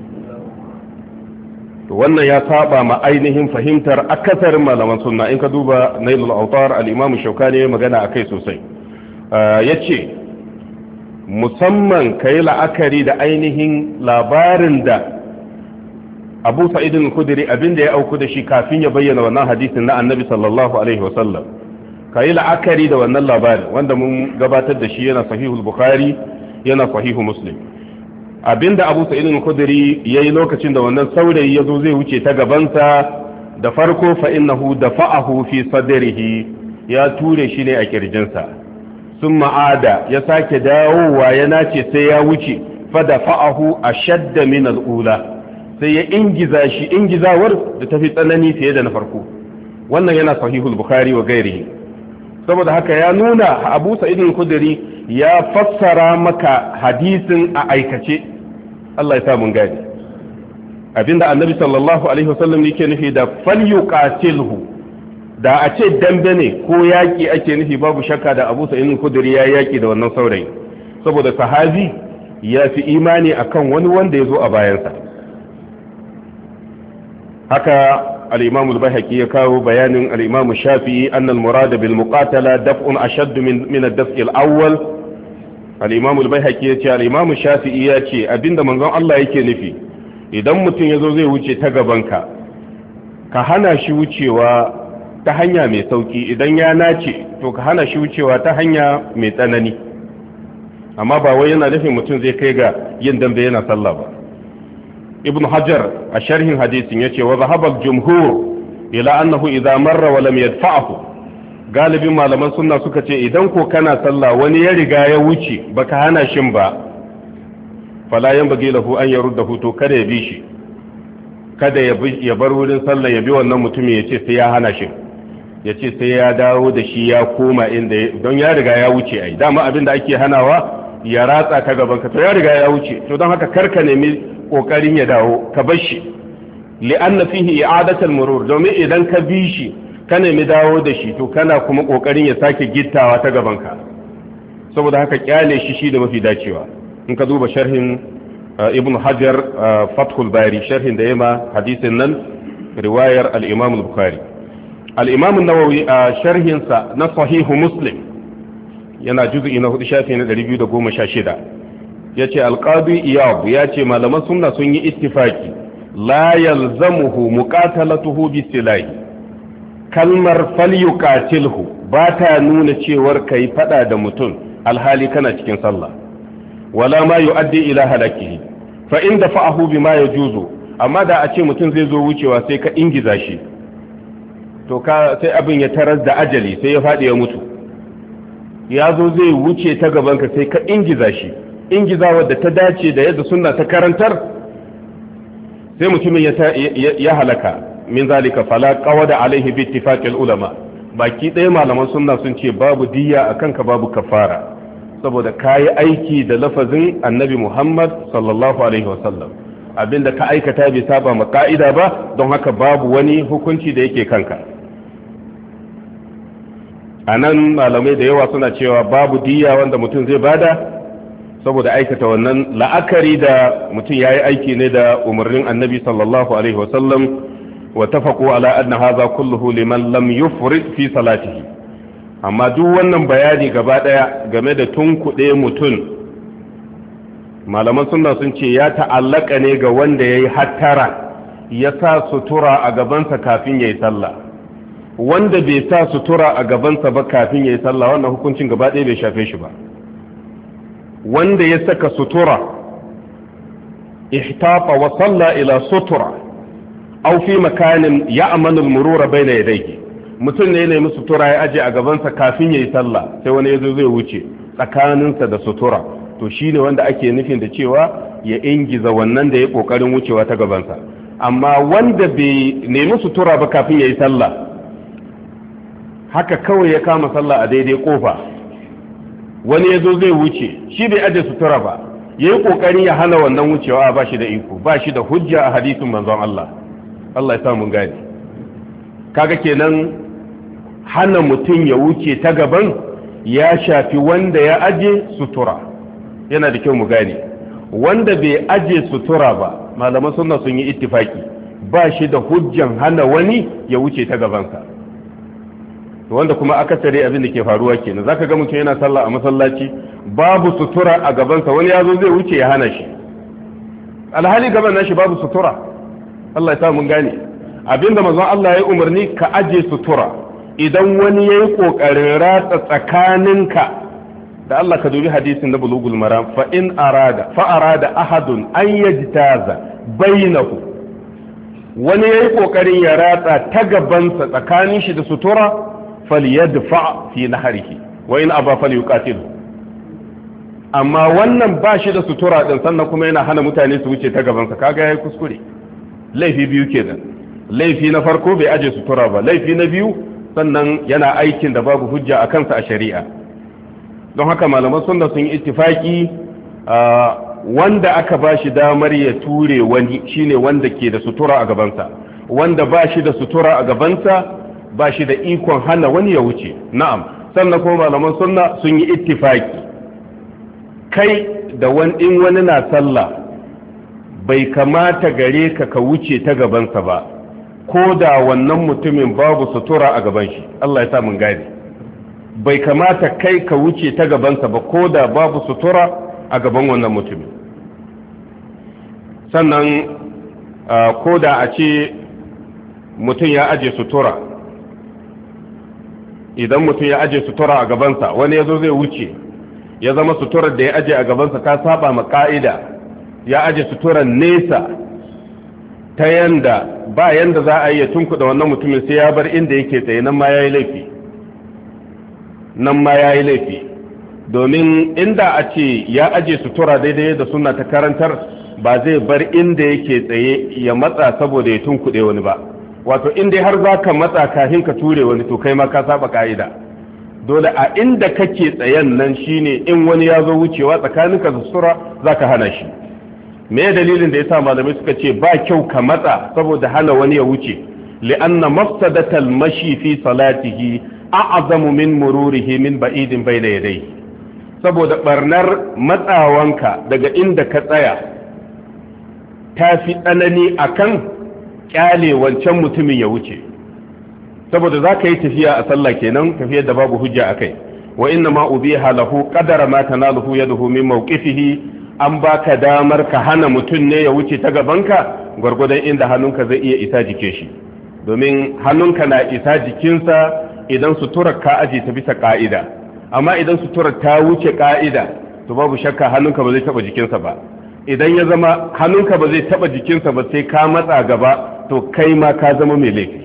Speaker 1: to wannan ya saba ma ainihin fahimtar akasarin malaman sunna. in ka duba nailul awtar al-imam shaukani magana akai sosai. yace musamman kai la'akari da ainihin labarin da Abu Sa'id al-Khudri abinda ya auku da shi kafin ya bayyana wannan hadisin na Annabi sallallahu alaihi wasallam. kai la'akari da wannan labarin wanda mun gabatar da shi yana sahihul Bukhari yana sahihu Muslim. abinda Abu Sa'id al-Khudri yayi lokacin da wannan saurayi yazo zai wuce ta gabansa, da farko fa innahu dafa'ahu fi sadrihi, ya ture shi ne a kirjinsa. summa ada, ya sake dawowa ya nace sai ya wuce, fa dafa'ahu ashadda min al-ula, sai ya ingiza shi ingizawar da tafi tsanani fiye da na farko. wannan yana sahihul bukhari wa gairihi. saboda haka ya nuna Abu Sa'id al-Khudri ya fassara maka hadisin a aikace. Allah ya sa mun gani abinda annabi sallallahu alaihi wasallam yake nufi da falyuqatilhu, da a ce dambe ne ko yaki ake nufi, babu shakka da Abu Sa'id al-Khudri ya yaki da wannan saurayi, saboda sahabi ya fi imani akan wani wanda ya zo a bayansa. haka al-Imam al-Baihaqi ya kawo bayanin al-Imam Shafi'i anna al-murad bil muqatala daf'un ashadd min ad-daf' al-awwal. al-Imam al-Baihaqi ya ce al-Imam Shafi'i ya ce abinda manzon Allah yake nufi, idan mutum yazo zai wuce ta gabanka ka hana shi wucewa ta hanya mai sauki, idan ya nace to ka hana shi wucewa ta hanya mai tsanani. amma ba wai yana nufin mutum zai kai ga yin dambe yana sallah ba. ibn hajar a sharhin hadisin yace wa zahaba jumhur ila annahu idza marra wa lam yadfa'hu, galibin malaman sunna suka ce idan ko kana sallah wani ya riga ya wuce baka hana shin ba, fala yanbaghi lahu an yaruddahu, to kada ya bi shi, kada ya bar wurin sallah ya bi wannan mutumin yace sai ya hana shi, yace sai ya dawo da shi ya koma inda don ya riga ya wuce. ai dama abin da ake hanawa ya ratsa ta gaban ka, to ya riga ya wuce, to don haka karka nemi kokarin ya dawo, ka bar shi, li'anna fihi i'adatul murur, domin idan ka bi shi ka nemi dawo da shi to kana kuma kokarin ya sake gittawa ta gaban ka, saboda haka kyale shi da mafi dacewa. in ka duba sharhin ibn hajar fathul bari, sharhin da yema hadisin nan, riwayar al-imam al-bukhari. al-imam an-nawawi a sharhinsa na sahihu muslim yana juz'i na 4 shafi na 216 yace al-qadi iyad yace malaman sunna sun yi ittifaki la yalzamuhu muqatalatuhu bisilahi, kalmar falyuqatilhu ba ta nuna cewar kai fada da mutum alhali kana cikin sallah, wala ma yuaddi ila halakihi, fa in dafa'ahu bima yajuzu. amma da a ce mutum zai zo wucewa sai ka ingiza shi, to sai abin ya taras da ajali, sai ya fadi ya mutu. ya zo zai wuce ta gabanka sai ka ingiza shi, ingizawar da ta dace da yadda sunna ta karantar, sai mutumin ya halaka. min zalika fala qawada alaihi bi ittifaqil ulama, baki ɗaya malaman sunna sun ce babu diyya akan ka, babu kafara, saboda kayi aiki da lafazin annabi Muhammad sallallahu alaihi wasallam, abinda ka aikata bai saba ma ka'ida ba, don haka babu wani hukunci da yake kanka. a nan malamai da yawa suna cewa babu diya wanda mutum zai bada saboda aikata wannan, la'akari da mutum ya yi aiki ne da umarnin annabi sallallahu alaihi wasallam, wa tafaqu ala anna hadha kulluhu liman lam yufrid fi salatihi. amma duk wannan bayani gaba daya game da tunkuɗe mutum, malaman sunna sun ce ya ta'allaka ne ga wanda yayi hattara ya sa sutura a gabansa kafin yayi sallah. wanda bai sa sutura a gabansa ba kafin yayi sallah, wannan hukuncin gaba daya bai shafe shi ba. wanda ya saka sutura ihtafa wa salla ila sutura aw fi makanin ya'manu al-murura bayna yadayhi, mutum ne ya musu sutura ya aje a gabansa kafin yayi sallah, sai wani yazo zai wuce tsakaninsa da sutura, to shine wanda ake nufin da cewa ya ingiza wannan da ya kokarin wucewa ta gabansa. amma wanda bai nemi sutura ba kafin yayi sallah, haka kawai ya kama sallah a daidai kofa, wani yazo zai wuce shi bai aje sutura ba, yayi kokarin ya hana wannan wucewa, ba shi da iko, ba shi da hujja a hadisin manzon Allah. Allah ya sa mun gane. kaga kenan hana mutum ya wuce ta gaban ya shafi wanda ya aje sutura, yana da kyau mu gane. wanda bai aje sutura ba, malaman sunna sun yi ittifaki ba shi da hujjan hana wani ya wuce ta gabansa. wanda kuma akasari abin da ke faruwa kenan, zaka ga mutum yana sallah a masallaci babu sutura a gabansa, wani yazo zai wuce ya hana shi, alhali gaban nashi babu sutura. Allah ya sa mun gane. abinda manzon Allah ya umarni ka aje sutura, idan wani yayi kokarin ratsa tsakaninka da Allah, ka dubi hadisin na bulugul maram, fa arada ahadun an yajtaza bainahu, wani yayi kokarin ya ratsa ta gabansa tsakanin shi da sutura, falyadfa fi nahrihi wa in aba falyuqatilhu. amma wannan ba shi da sutura din, sannan kuma yana hana mutane su wuce ta gabansa, kaga yayi kuskure. laifi biyu kenan. Laifi na farko bai aje sutura ba, laifi na biyu sannan yana aikin da babu hujja a kansa a shari'a. don haka malaman sunna sun yi ittifaki wanda aka ba shi damar ya ture wani shine wanda ke da sutura a gabansa, wanda ba shi da sutura a gabansa ba shi da ikon hana wani ya wuce. na'am, sannan kuma malaman sunna sun yi ittifaki kai da in wani na sallah bai kamata gare ka ka wuce ta gabansa ba, ko da wannan mutumin babu sutura a gaban shi. Allah ya sa mun gane, bai kamata kai ka wuce ta gabansa ba ko da babu sutura a gaban wannan mutumin. Sannan ko da a ce mutum ya aje sutura, idan mutum ya aje sutura a gabansa wani ya zo zai wuce, ya zama suturar da ya aje a gabansa ta saba ma ka'ida, ya aje suturar nesa ta yanda ba yanda za a yi ya tunkuɗa wannan mutumin sai ya bar inda yake tsaye, nan ma ya yi laifi. nan ma ya yi laifi, domin inda a ce ya aje sutura daidai da suna ta karantar ba zai bar inda yake tsaye ya matsa saboda ya tunkuɗe wani ba. Wato inda har za ka matsa kafin ka ture wani to kai ma ka saba ka'ida. Dole a inda kake tsayen nan shine in wani ya zo wucewa tsakaninka da sutura za ka hana shi. Me dalilin da ya sa malamai suka ce ba kyau ka matsa saboda hana wani ya wuce? li'anna mafsadatal mashi fi salatihi a'zamu min mururihi min ba'idin bayna yadayhi. Saboda barnar matsawanka daga inda ka tsaya ta fi tsanani akan kyale wancan mutumin ya wuce, saboda za ka yi tafiya a sallah kenan, tafiyar da babu hujja a kai. wa inna ma ubiha lahu qadara ma tanaluhu yaduhu min mawqifihi, an baka damar ka hana mutum ne ya wuce ta gabanka gwargwadon inda hannunka zai iya isa jike shi, domin hannunka na isa jikinsa idan suturar ka aje ta bisa ka'ida. Amma idan suturar ta wuce ka'ida to babu shakka hannunka ba zai taba jikinsa ba. Idan ya zama hannunka ba zai taba jikinsa ba sai ka matsa gaba, to kai ma ka zama mai laifi.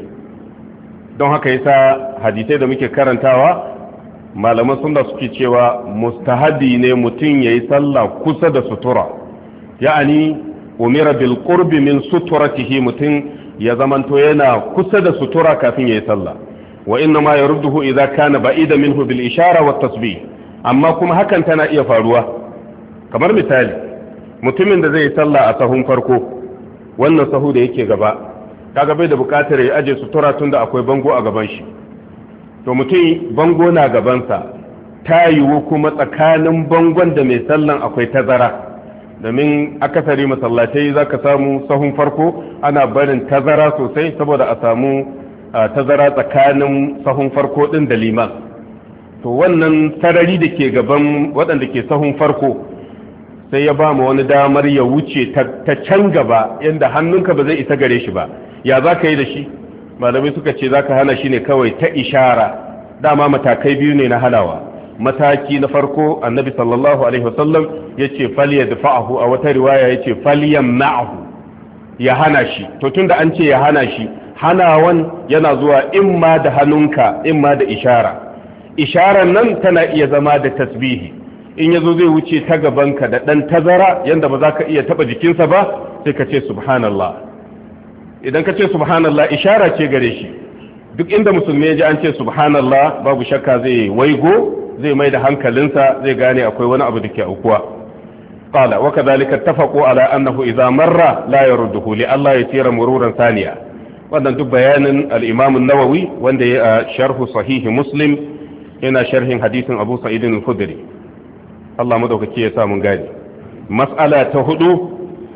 Speaker 1: don haka yasa hadisai da muke karantawa malaman sunna suke cewa mustahabi ne mutum yayi sallah kusa da sutura, ya'ani umira bil qurbi min suturatihi, mutum ya zamanto yana kusa da sutura kafin yayi sallah. wa inna ma yarudduhu idza kana ba'ida minhu bil ishara wat tasbih. amma kuma hakan tana iya faruwa, kamar misali mutumin da zai yi sallah a sahun farko, wannan sahu da yake gaba kaga bai da bukatar ya aje sutura tunda akwai bango a gaban shi. to mutum bango na gabansa, ta yiwu kuma tsakanin bangon da mai sallan akwai tazara, domin akasari masallatai zaka samu sahun farko ana barin tazara sosai saboda a samu tazara tsakanin sahun farko din da liman. to wannan sarari da ke gaban waɗanda ke sahun farko sai ya ba mu wani damar ya wuce ta can gaba yadda hannunka ba zai isa gare shi ba. ya za ka yi da shi? malamai suka ce za ka hana shi ne kawai ta ishara. dama matakai biyu ne na hanawa. mataki na farko annabi sallallahu alaihi wasallam ya ce falyadfa'ahu, a wata riwaya ya ce falyamna'ahu, ya hana shi. to tunda an ce ya hana shi, hanawan yana zuwa imma da hannunka imma da ishara. isharar nan tana iya zama da tasbihi. in yazo zai wuce ta gabanka da dan tazara yanda ba za ka iya taba jikinsa ba, sai ka ce subhanallah. idan ka ce subhanallah ishara ce gare shi. duk inda musulmi ya ji an ce subhanallah babu shakka zai waigo, zai mai da hankalinsa, zai gane akwai wani abu da ke aukuwa. qala wa kadhalika tafaqu ala annahu idza marra la yarudduhu li Allah yatira mururan thaniya. wannan duk bayanin al-Imam an-Nawawi wanda ya sharhu sahih Muslim, yana sharhin hadisin Abu Sa'id al-Khudri. Allah madaukaki ya sa mun gane. mas'ala ta hudu,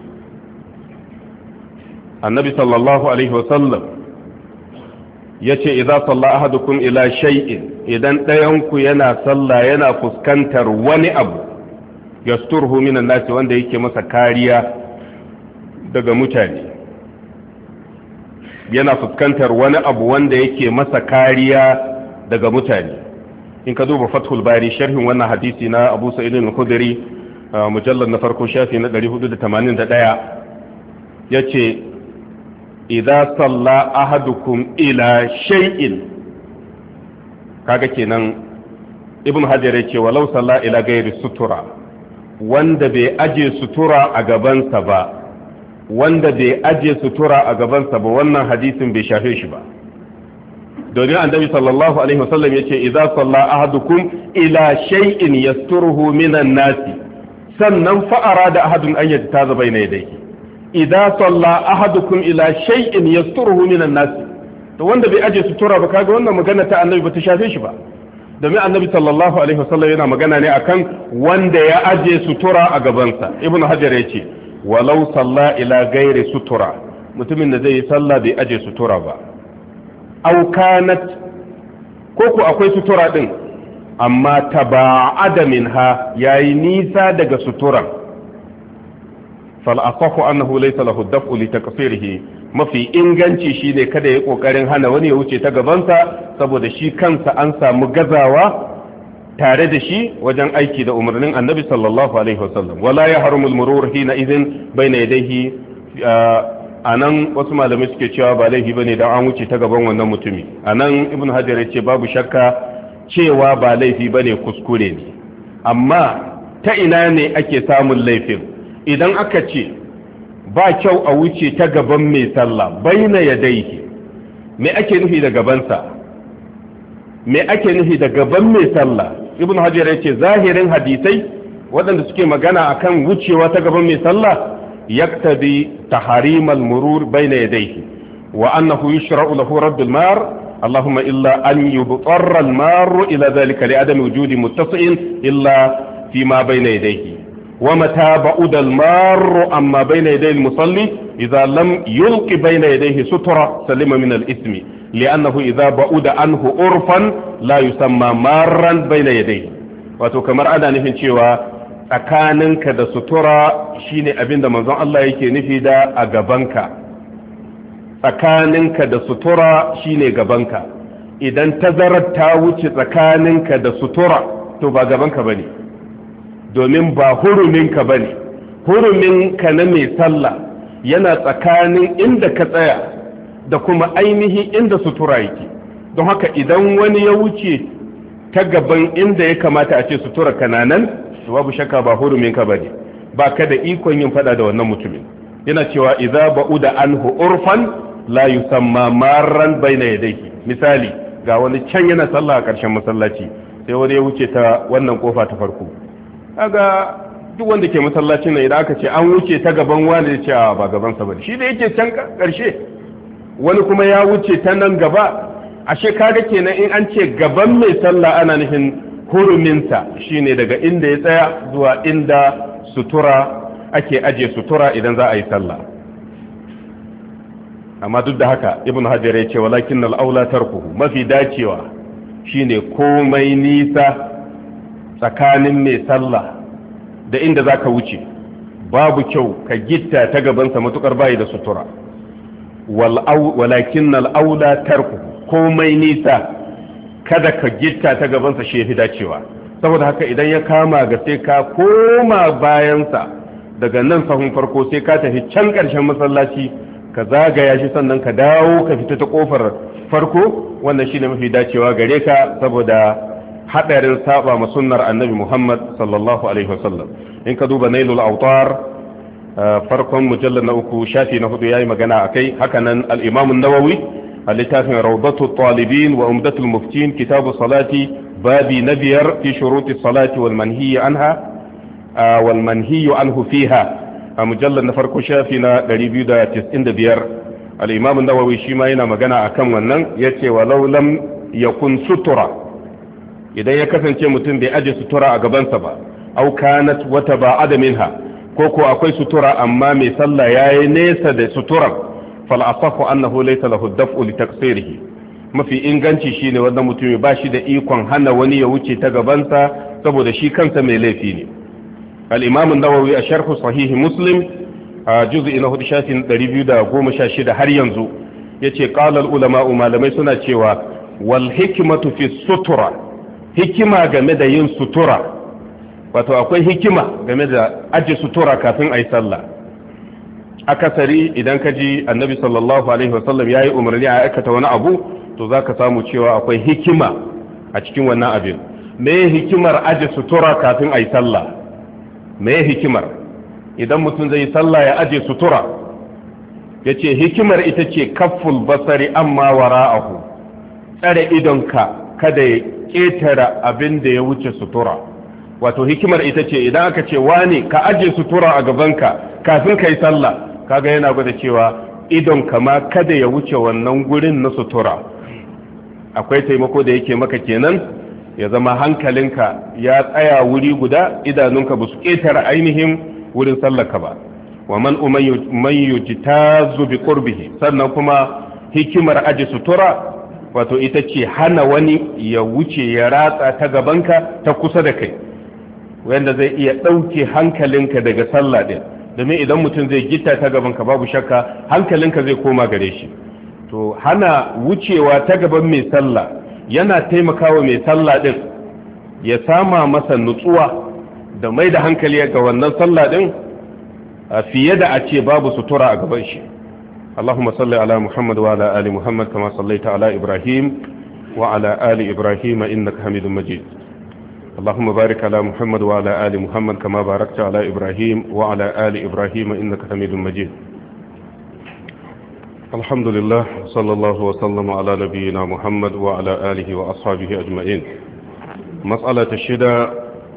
Speaker 1: annabi sallallahu alaihi wasallam ya ce idza salla ahadukum ila shay'in, idan ɗayanku yana sallah yana fuskantar wani abu yasturhu minan nasi, wanda yake masa kariya daga mutane, yana fuskantar wani abu wanda yake masa kariya daga mutane. in ka duba fathul bari sharhin wannan hadisi na Abu Sa'id al-Khudri mujallad na farko shafi na 481 yace idza salla ahadukum ila shay'in, kaga kenan ibn hajar yace walau salla ila ghairi sutura, wanda bai aje sutura a gabansa ba wanda bai aje sutura a gabansa ba wannan hadisin bai shafe shi ba domin annabi sallallahu alaihi wasallam yace idza salla ahadukum ila shay'in yasturuhu minan nasi sannan fa arada ahadun an yataza bayna yadayhi idza salla ahadukum ila shay'in yasturuhu minan nasi to wanda bai aje sutura ba kaga wannan magana ta annabi ba ta shafe shi ba domin annabi sallallahu alaihi wasallam yana magana ne akan wanda ya aje sutura a gabansa ibnu hajar yace walau salla ila ghairi sutura mutumin da zai yi sallah bai aje sutura ba aw kanat ko akwai sutura din amma taba'ada minha yayi nisa daga sutura fal asahu annahu laysa lahu daf'u li taqsirihi mafi inganci shine kada ya kokarin hana wani ya wuce ta gabansa saboda shi kansa an samu gazawa tare da shi wajen aiki da umarnin annabi sallallahu alaihi wasallam wala yahrumul murur hina idhin bayna yadayhi anan wasu malamai suke cewa ba laifi bane da an wuce ta gaban wannan mutumi anan ibnu hajar yace babu shakka cewa ba laifi bane kuskure ne amma ta ina ne ake samun laifin idan aka ce ba kyau a wuce ta gaban mai sallah baina yadayhi me ake nufi da gabansa me ake nufi da gaban mai sallah ibnu hajar yace zahirin hadisai waɗanda suke magana akan wucewa ta gaban mai sallah yaktabi tahrim al-murur bayna yadayhi wa annahu yushra'u lahu radd al-mar allahumma illa an yubtarra al-mar ila dhalika li adami wujudi muttasi'in illa fi ma bayna yadayhi wa mata ba'uda al-mar amma bayna yaday al-musalli idha lam yulqi bayna yadayhi sutra salima min al-ismi li'annahu idha ba'uda anhu urfan la yusamma marran bayna yadayhi wato kamar ana nufin cewa tsakaninka da sutura shine abinda manzon Allah yake nufi da a gabanka tsakaninka da sutura shine gabanka idan tazarar ta wuce tsakaninka da sutura to ba gabanka bane domin ba huruminka bane huruminka na mai sallah yana tsakanin inda ka tsaya da kuma ainihi inda sutura yake don haka idan wani ya wuce ta gaban inda ya kamata a ce sutura kananan to babu shakka ba huruminka bane ba ka da ikon yin fada da wannan mutumin yana cewa idza ba'uda anhu urfan la yusamma marran bayna yadayhi misali ga wani can yana sallah a ƙarshen masallaci sai wani ya wuce ta wannan kofa ta farko kaga duk wanda ke masallacin nan idan aka ce an wuce ta gaban wani ya ce ba gaban sa bane shi da yake can ƙarshe wani kuma ya wuce ta nan gaba ashe kaga kenan in an ce gaban mai sallah ana nufin huruminsa shine daga inda ya tsaya zuwa inda sutura ake aje sutura idan za a yi sallah amma duk da haka ibn hajar ya ce walakin al'aula tarkuhu mafi dacewa shine komai nisa tsakanin mai sallah da inda zaka wuce babu kyau ka gitta ta gabansa matukar bayi da sutura walakin al'aula tarkuhu komai nisa kada ka gitta ta gabansa shi yafi dacewa saboda haka idan ya kama ga sai ka koma bayansa daga nan sahun farko sai ka tafi can ƙarshen masallaci ka zagaya shi sannan ka dawo ka fita ta kofar farko wannan shine mafi dacewa gare ka saboda hadarin saba ma sunnar annabi Muhammad sallallahu alaihi wasallam in ka duba nailul awtar farkon mujallal na 3 shafi na 4 yayi magana akai haka nan al-imam an-nawawi al-littafin rawdatu talibin wa umdatul muftin kitabu salati babi nabiyar fi shuruti salati wal manhiy anha wal manhiy anhu fiha a mujallar na farko shafi na 295 al-imam an-nawawi shi ma yana magana akan wannan yace walau lam yakun sutura idan ya kasance mutum bai aje sutura a gabansa ba au kanat wata ba'ada minha ko ko akwai sutura amma mai sallah yayi nesa da suturan fal asahu annahu laysa lahu daf'u li taqsirihi mafi inganci shine wannan mutum ba shi da ikon hana wani ya wuce ta gabansa saboda shi kansa mai laifi ne al-imam an-nawawi a sharh sahih muslim a juz'i na 4 shafin 216 har yanzu yace qala al-ulama malamai suna cewa wal hikmatu fi sutura hikima game da yin sutura wato akwai hikima game da aje sutura kafin ayi sallah akasari idan ka ji annabi sallallahu alaihi wasallam yayi umarni a aikata wani abu to zaka samu cewa akwai hikima a cikin wannan abin me hikimar aje sutura kafin ayi sallah me hikimar idan mutum zai sallah ya aje sutura yace hikimar ita ce kafful basari amma wara'ahu, tsare idonka kada ya ketara abin da ya wuce sutura. Wato hikimar ita ce idan aka ce wani ka aje sutura a gabanka kafin kai sallah, kaga yana gwada cewa idonka ma kada ya wuce wannan gurin na sutura. Akwai taimako da yake maka kenan, ya zama hankalinka ya tsaya wuri guda, idanunka ba su ketara ainihin wurin sallarka ba. wa man yujtazu bi qurbihi, sannan kuma hikimar aje sutura wato ita ce hana wani ya wuce ya ratsa ta gabanka ta kusa da kai wanda zai iya ɗauke hankalinka daga sallah ɗin, domin idan mutum zai gita ta gabanka babu shakka hankalinka zai koma gare shi. To hana wucewa ta gaban mai sallah yana taimakawa mai sallah ɗin ya sama masa nutsuwa da mai da hankali ga wannan sallah ɗin fiye da a ce babu sutura a gaban shi. Allahumma salli ala Muhammad wa ala ali Muhammad kama sallaita ala Ibrahim wa ala ali Ibrahim innaka Hamidum Majid. اللهم بارك على محمد وعلى آل محمد كما باركت على إبراهيم وعلى آل إبراهيم إنك حميد مجيد. الحمد لله صلى الله وسلم على نبينا محمد وعلى آله وأصحابه أجمعين. مسألة الشدة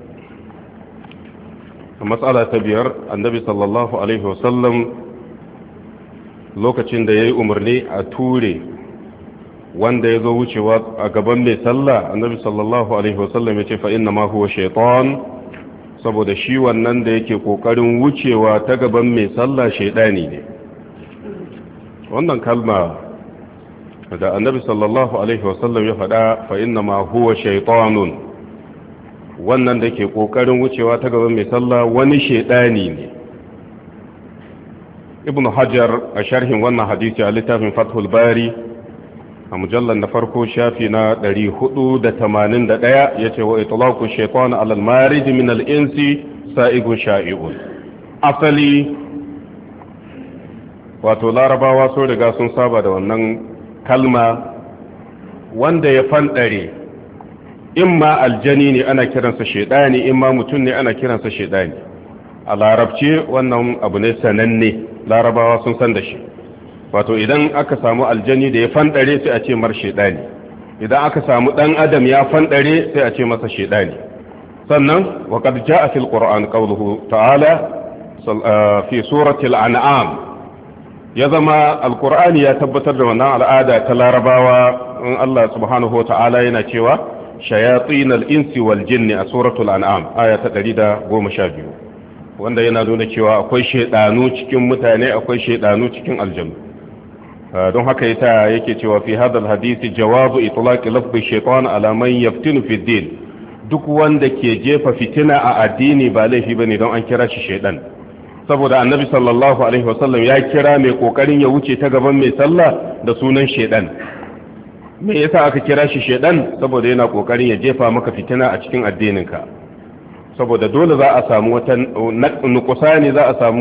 Speaker 1: مسألة تبير النبي صلى الله عليه وسلم lokacin da ya yi umarni a ture wanda ya zo wucewa a gaban mai sallah, annabi sallallahu alaihi wasallam ya ce fa inna ma huwa shaitan, saboda shi wannan da yake kokarin wucewa ta gaban mai sallah shaidani ne. Wannan kalma da annabi sallallahu alaihi wasallam ya faɗa fa inna ma huwa shaitanun, wannan da yake kokarin wucewa ta gaban mai sallah wani shaidani ne. Ibn Hajar a sharhin wannan hadisi a littafin Fathul Bari a mujallar na farko shafi na 481 ya ce wa itlaqu shaytan ala al-marij min al-insi sa'igun sha'i'un. Asali wato larabawa sun riga sun saba da wannan kalma, wanda ya fandare imma aljani ne ana kiransa shaydani, imma mutum ne ana kiransa shaydani. A larabci wannan abu ne sananne, larabawa sun san da shi. Wato idan aka samu aljani da ya fandare sai a ce mar shedani, idan aka samu dan adam ya fandare sai a ce masa shedani. Sannan wa qad jaa fil qur'an qawluhu ta'ala fi surati al-an'am, ya zama alqur'ani ya tabbatar da wannan al'ada ta larabawa. In Allah subhanahu wa ta'ala yana cewa shayatin al-insi wal jinni a suratul an'am aya ta 112, wanda yana nuna cewa akwai shaidanu cikin mutane, akwai shaidanu cikin aljanu. Don haka yake cewa fi hadal hadisi jawabu itlaqi lafzi shaytan ala man yaftinu fi din, duk wanda ke jefa fitina a addini ba laifi bane don an kira shi shaidan, saboda annabi sallallahu alaihi wasallam ya kira mai kokarin ya wuce ta gaban mai sallah da sunan shaidan. Me yasa aka kira shi shaidan? Saboda yana kokarin ya jefa maka fitina a cikin addininka, saboda dole za a samu wata nukusani,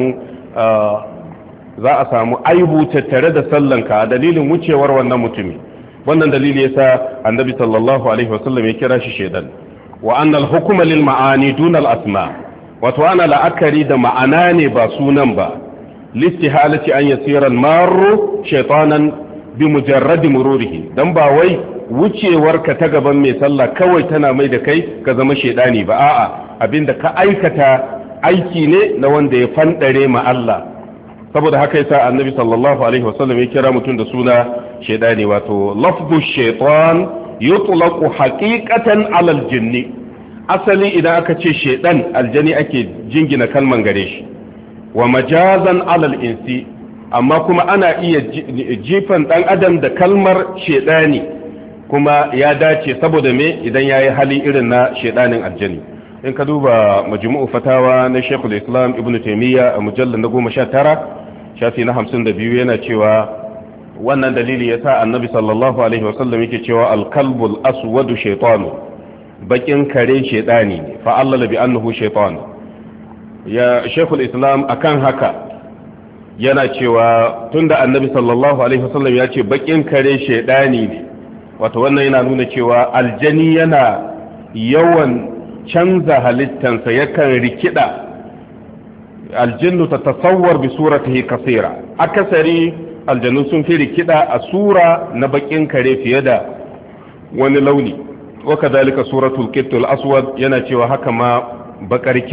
Speaker 1: za a samu aibu tattare da sallanka a dalilin wucewar wannan mutumi. Wannan dalili yasa annabi sallallahu alaihi wasallam ya kira shi shaidan. Wa annal hukuma lil ma'ani duna al asma, wato ana la'akari da ma'ana ne ba sunan ba. Listihalati an yasira al marru shaytanan bi mujarradi mururihi, dan ba wai wucewarka ta gaban mai sallah kawai tana mai da kai ka zama shaidani ba, a'a abinda ka aikata aiki ne na wanda ya fandare ma Allah. Saboda haka yasa annabi sallallahu alaihi wasallam ya kira mutum da suna shaidani. Wato lafzu shaitan yutlaqu haqiqatan ala aljinni, asali idan aka ce shaidan aljani ake jingina kalman gare shi, wa majazan ala alinsi, amma kuma ana iya jifan dan adam da kalmar shaidani, kuma ya dace saboda me idan yayi hali irin na shaidanin aljani. In ka duba majmu'u fatawa na Sheikhul Islam Ibn Taymiyyah a mujallal na 19 shafi na 52 yana cewa wannan dalili yasa annabi sallallahu alaihi wasallam yake cewa al-kalbul aswadu shaytanu, bakin kare shaydani ne, fa Allah bi annahu shaytan. Ya Sheikhul Islam akan haka yana cewa tunda annabi sallallahu alaihi wasallam ya ce bakin kare shaydani ne, wato wannan yana nuna cewa aljani yana yawan canza halittansa, yakan rikida aljinnu tatasawwar bi suratihi kasira, akasari aljannu sun fi rikida a sura na bakin kare fiye da wani launi. wa kadhalika suratul qittul aswad yana cewa haka ma bakar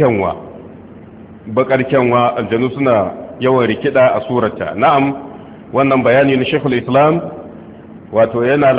Speaker 1: kyanwa aljannu suna yawan rikida a surata. na'am, wannan bayani na Sheikhul Islam wato yana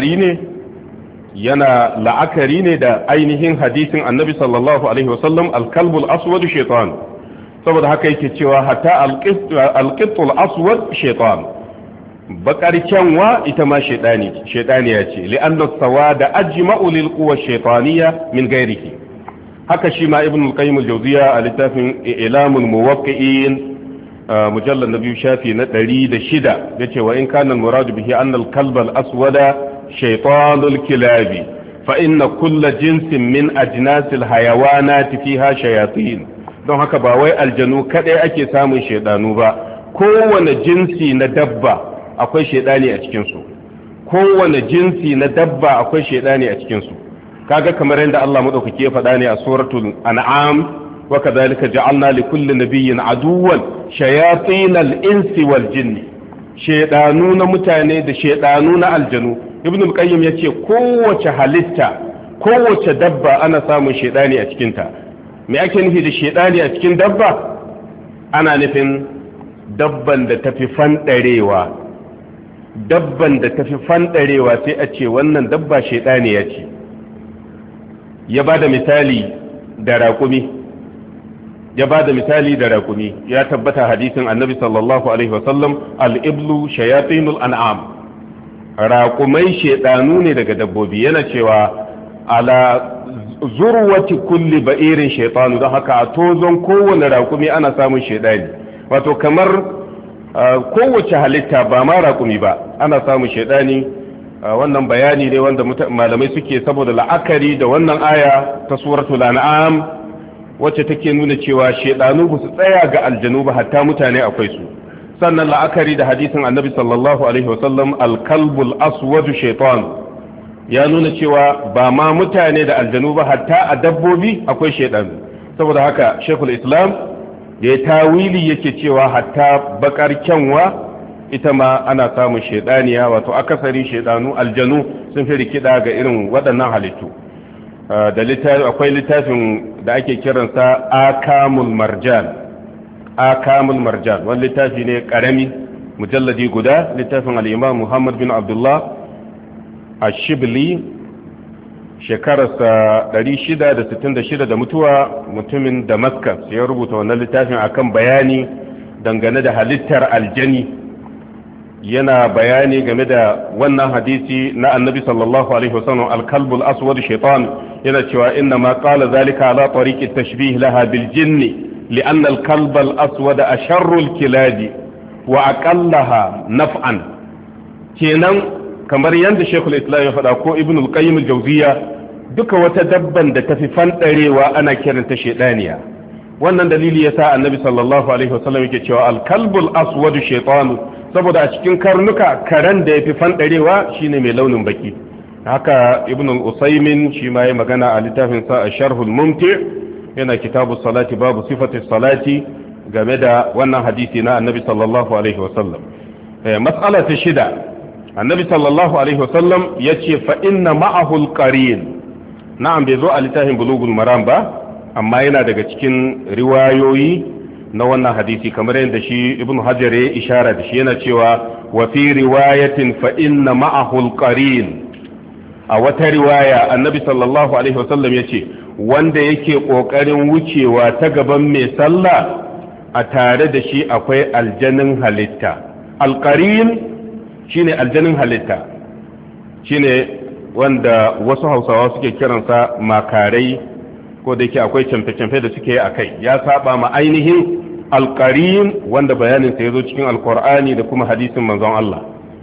Speaker 1: la'akari ne da ainihin hadisin annabi sallallahu alaihi wasallam alkalbul aswad shaitan, saboda haka yake cewa hatta alqittul aswad shaitan, bakar kyanwa ita ma shaitaniya ce, li'anna sawada ajma'u lil quwwa shaytaniyya min ghairihi. haka shi ma ibn al-qayyim al-jawziyya a littafin ilamul muwaqqi'in mujallal na biyu shafi na 106 yace wa in kana al-murad bihi anna al-kalb al-aswada shaytanul kilabi fa inna kull jinsin min ajnasil hayawanati fiha shayatin. don haka ba wai aljanu kadai ake samun shaydanu ba, kowane jinsi na dabba akwai shaydani a cikin su, kowane jinsi na dabba akwai shaydani a cikin su. kaga kamar yadda Allah madaukake ya faɗa ne a suratul an'am, wa kadhalika ja'alna li kulli nabiyyin aduwwan shayatinal insi wal jinni, shedanu na mutane da shedanu na aljanu. ibn al-qayyim yace kowace halitta, kowace dabba ana samun shedani a cikin ta. me ake nufi da shedani a cikin dabba? ana nufin dabban da tafi fandarewa, sai a ce wannan dabba shedani ya ce. ya ba da misali da raƙumi, ya tabbata hadisin annabi sallallahu alaihi wasallam al-iblu shayatinul an'am, raƙumai shedanu ne daga dabbobi. yana cewa ala zurwati kulli ba'irin shaytanu, don haka a tozon kowane raƙumi ana samun shedani. wato kamar kowace halitta ba ma raƙumi ba ana samun shedani. wannan bayani ne wanda malamai suke saboda la'akari da wannan aya ta suratul an'am wacce take nuna cewa shedanu ba su tsaya ga aljanu ba, hatta mutane akwai su. sannan la'akari da hadisin annabi sallallahu alaihi wasallam al-kalbul aswad shaytan ya nuna cewa ba ma mutane da aljanu ba, hatta a dabbobi akwai shedanu. saboda haka Sheikhul Islam da ya tawili yake cewa hatta bakar kyanwa ita ma ana samun shedaniya, wato akasari shedanu aljanu sun fi rikida ga irin waɗannan halittu. akwai littafin da ake kiransa akamul marjan, wani littafi ne karami mujalladi guda, littafin al-imam Muhammad bin Abdullah ash-Shibli, shekararsa 666 da mutuwa, mutumin Damascus, ya rubuta wannan littafin akan bayani dangane da halittar aljani. yana bayani game da wannan hadisi na annabi sallallahu alaihi wasallam al-kalbul aswad shaytan, yana cewa inna ma qala zalika ala tariqi tashbih laha bil jinni li'anna al-kalb al-aswad asharru al-kilab wa aqallaha naf'an. kenan kamar yanda Sheikhul Islam ya faɗa ko Ibn al-Qayyim al-Jawziyya, duka wata dabban da tafi fandarewa ana kiranta shedaniya. wannan dalili yasa annabi sallallahu alaihi wasallam yake cewa al-kalbul aswad shaytan, saboda a cikin karnuka karen da ya fi fanɗarewa shine mai launin baki. haka ibn al-usaymin shi ma ya magana a littafin sa sharhul mumti, yana kitabu salati babu sifati salati game da wannan hadisi na annabi sallallahu alaihi wasallam. mas'ala ta shida, annabi sallallahu alaihi wasallam yace fa inna ma'ahu al-qarin. na'am, bai zo a littafin bulugul maram ba, amma yana daga cikin riwayoyi na wannan hadisi, kamar yadda shi ibn hajar ya ishara da shi. yana cewa wa fi riwayatin fa inna ma'ahu al-qarin. a wata riwaya annabi sallallahu alaihi wasallam yace wanda yake kokarin wucewa ta gaban mai sallah, a tare da shi akwai aljanin halitta. al-qarin shine aljanin halitta, shine wanda wasu Hausawa suke kiransa makarai, ko da yake akwai camfe-camfe da suke a kai. ya saba ma ainihin alƙarin wanda bayaninsa ya zo cikin alƙur'ani da kuma hadisin manzon Allah.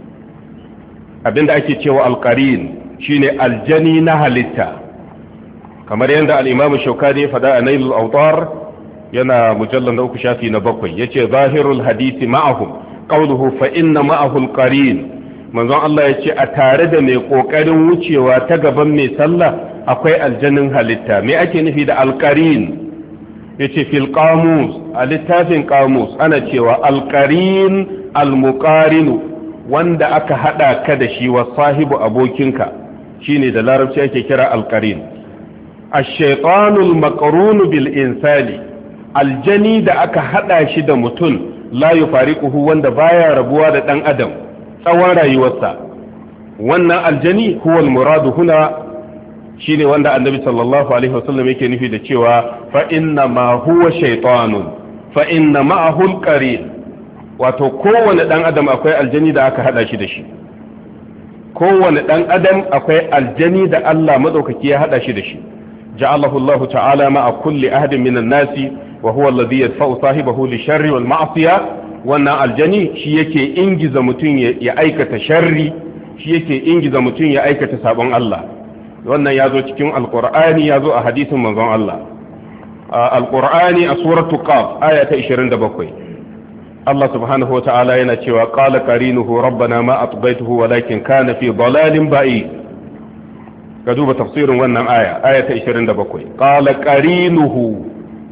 Speaker 1: abinda ake cewa alƙarin shine aljani na halitta, kamar yadda al-Imam Shawkani ya faɗa a Nailul Awtar, yana mujallal na 3 shafi na 7, yace zahirul hadisi ma'ahum qawluhu fa inna ma'ahu alqarin. manzon Allah yace a tare da mai kokarin wucewa ta gaban mai sallah akwai aljanin halitta. me ake nufi da alqarin? yace fil qamus a littafin qamus ana cewa alqarin almuqarinu wanda aka hada ka da shi wa sahibu abokinka shine da larabci ake kira alqarin ash-shaytanul maqrun bil insani aljani da aka hada shi da mutum la yufariquhu wanda baya rabuwa da dan adam tsawon rayuwarsa wannan aljani huwa al-muradu huna shine wanda annabi sallallahu alaihi wasallam yake nufi da cewa fa inna ma huwa shaytanun fa inna ma'ahu al-qarin wato kowane dan adam akwai aljani da aka hada shi da shi kowane dan adam akwai aljani da Allah madaukaki ya hada shi da shi ja'alahu Allah ta'ala ma'a kulli ahadin minan nasi wa huwa alladhi yadfa'u sahibahu li sharri wal ma'siyah wannan aljani shi yake ingiza mutun ya aikata sharri shi yake ingiza mutun ya aikata sabon Allah wannan yazo cikin alqur'ani yazo a hadisin manzon Allah alqur'ani a suratu qaf aya ta 27 Allah subhanahu wa ta'ala yana cewa qala qarinuhu rabbana ma atbaytuhu walakin kana fi dalalin ba'id ka duba tafsirin wannan aya ta 27 qala qarinuhu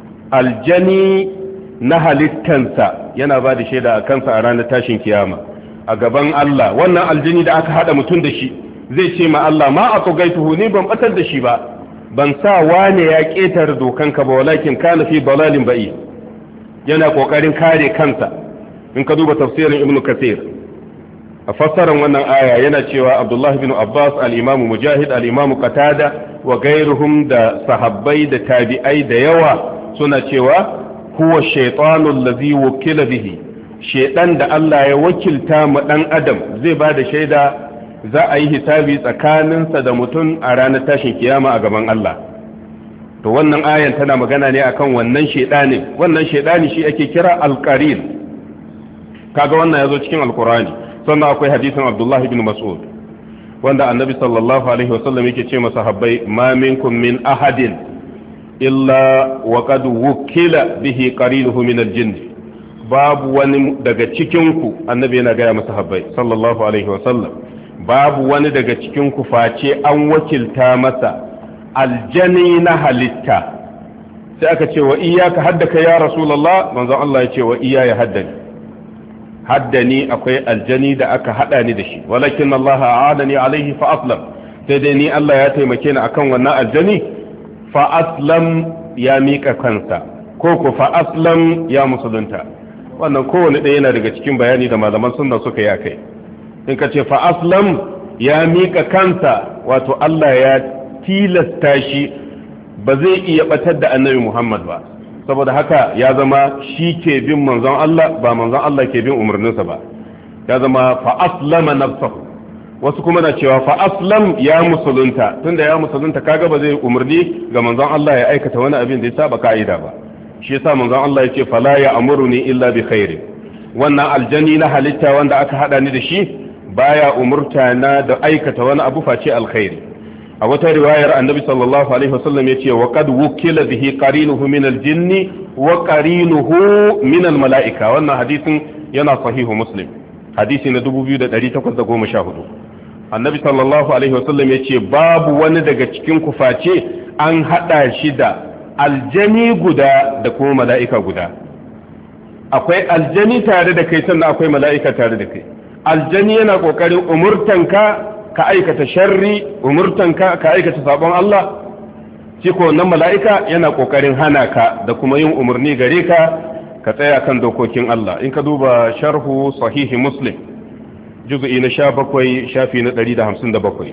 Speaker 1: aljani na halittansa yana ba da shaida a kansa a ranar tashin kiyama a gaban Allah wannan aljani da aka hada mutum da shi zai ce ma Allah ma atgaituhu ni ban batar da shi ba ban sa wane ya ketar dokanka ba walakin kana fi dalalin ba'id yana kokarin kare kansa in ka duba tafsirin ibnu kathir a fassarar wannan aya yana cewa Abdullah ibn Abbas al-Imam Mujahid al-Imam Qatada wa gairuhum da sahabbai da tabi'ai da yawa suna cewa huwa shaytanu allazi wukila bihi shaytan da Allah ya wakilta ma dan adam zai bada shaida za a yi hisabi tsakaninsa da mutum a ranar tashin kiyama a gaban Allah to wannan ayan tana magana ne akan wannan shaytani shi ake kira al-qarin kaga wannan yazo cikin alqur'ani sannan akwai hadisin Abdullah ibn Mas'ud wanda annabi sallallahu alaihi wasallam yake ce masa sahabbai ma minkum min ahadin illa wa qad wukila bihi qarinuhu min al-jinn babu wani daga cikin ku annabi yana ga masa sahabbai sallallahu alaihi wasallam babu wani daga cikin ku face an wakilta masa aljani na halitta sai aka ce wa iyyaka haddaka ya rasulullah manzo Allah ya ce wa iyaya haddani akwai aljani da aka hada ni da shi walakin Allah a'adani alaihi fa aslam sai dai ni Allah ya taimake ni akan wannan aljani fa aslam ya mika kansa ko fa aslam ya musulunta wannan kowane ɗaya yana daga cikin bayani da malaman sunna suka yi akai in ka ce fa aslam ya mika kansa wato Allah ya tilasta shi ba zai iya batar da annabi Muhammad ba saboda haka ya zama shi ke bin manzon Allah ba manzon Allah ke bin umarninsa ba ya zama fa aslama nafsahu wasu kuma na cewa fa aslam ya musulunta tunda ya musulunta kaga ba zai umarni ga manzon Allah ya aikata wani abin da ya saba kaida ba shi yasa manzon Allah ya ce fala ya amuruni illa bi khairi wannan aljani na halitta wanda aka hada ni da shi baya umurta na da aikata wani abu face alkhairi a wata riwayar annabi sallallahu alaihi wasallam yace wa qad wukila bihi qarinuhu min al-jinni wa qarinuhu min al-mala'ika wannan hadisin yana sahihu muslim hadisi na 2814 annabi sallallahu alaihi wasallam yace babu wani daga cikin ku face an hada shi da aljani guda da kuma mala'ika guda akwai aljani tare da kai sannan akwai mala'ika tare da kai aljani yana kokarin umurtanka ka aikata sharri umurtanka ka aikata sabon Allah shi ko wannan mala'ika yana kokarin hana ka da kuma yin umarni gare ka ka tsaya kan dokokin Allah in ka duba sharhu sahihi muslim juz'i na 17 shafi na 157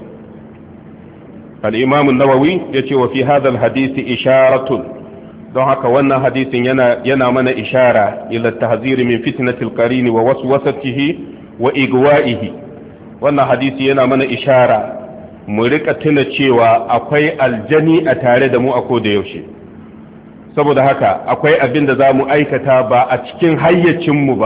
Speaker 1: al-imam an-nawawi yace wa fi hadha al-hadith isharatun don haka wannan hadisin yana mana ishara ila tahzir min fitnatil qarin wa waswasatihi wa igwa'ihi wannan hadisi yana mana ishara mu rika tuna cewa akwai aljani a tare da mu a koda yaushe saboda haka akwai abin da za mu aikata ba a cikin hayyacinmu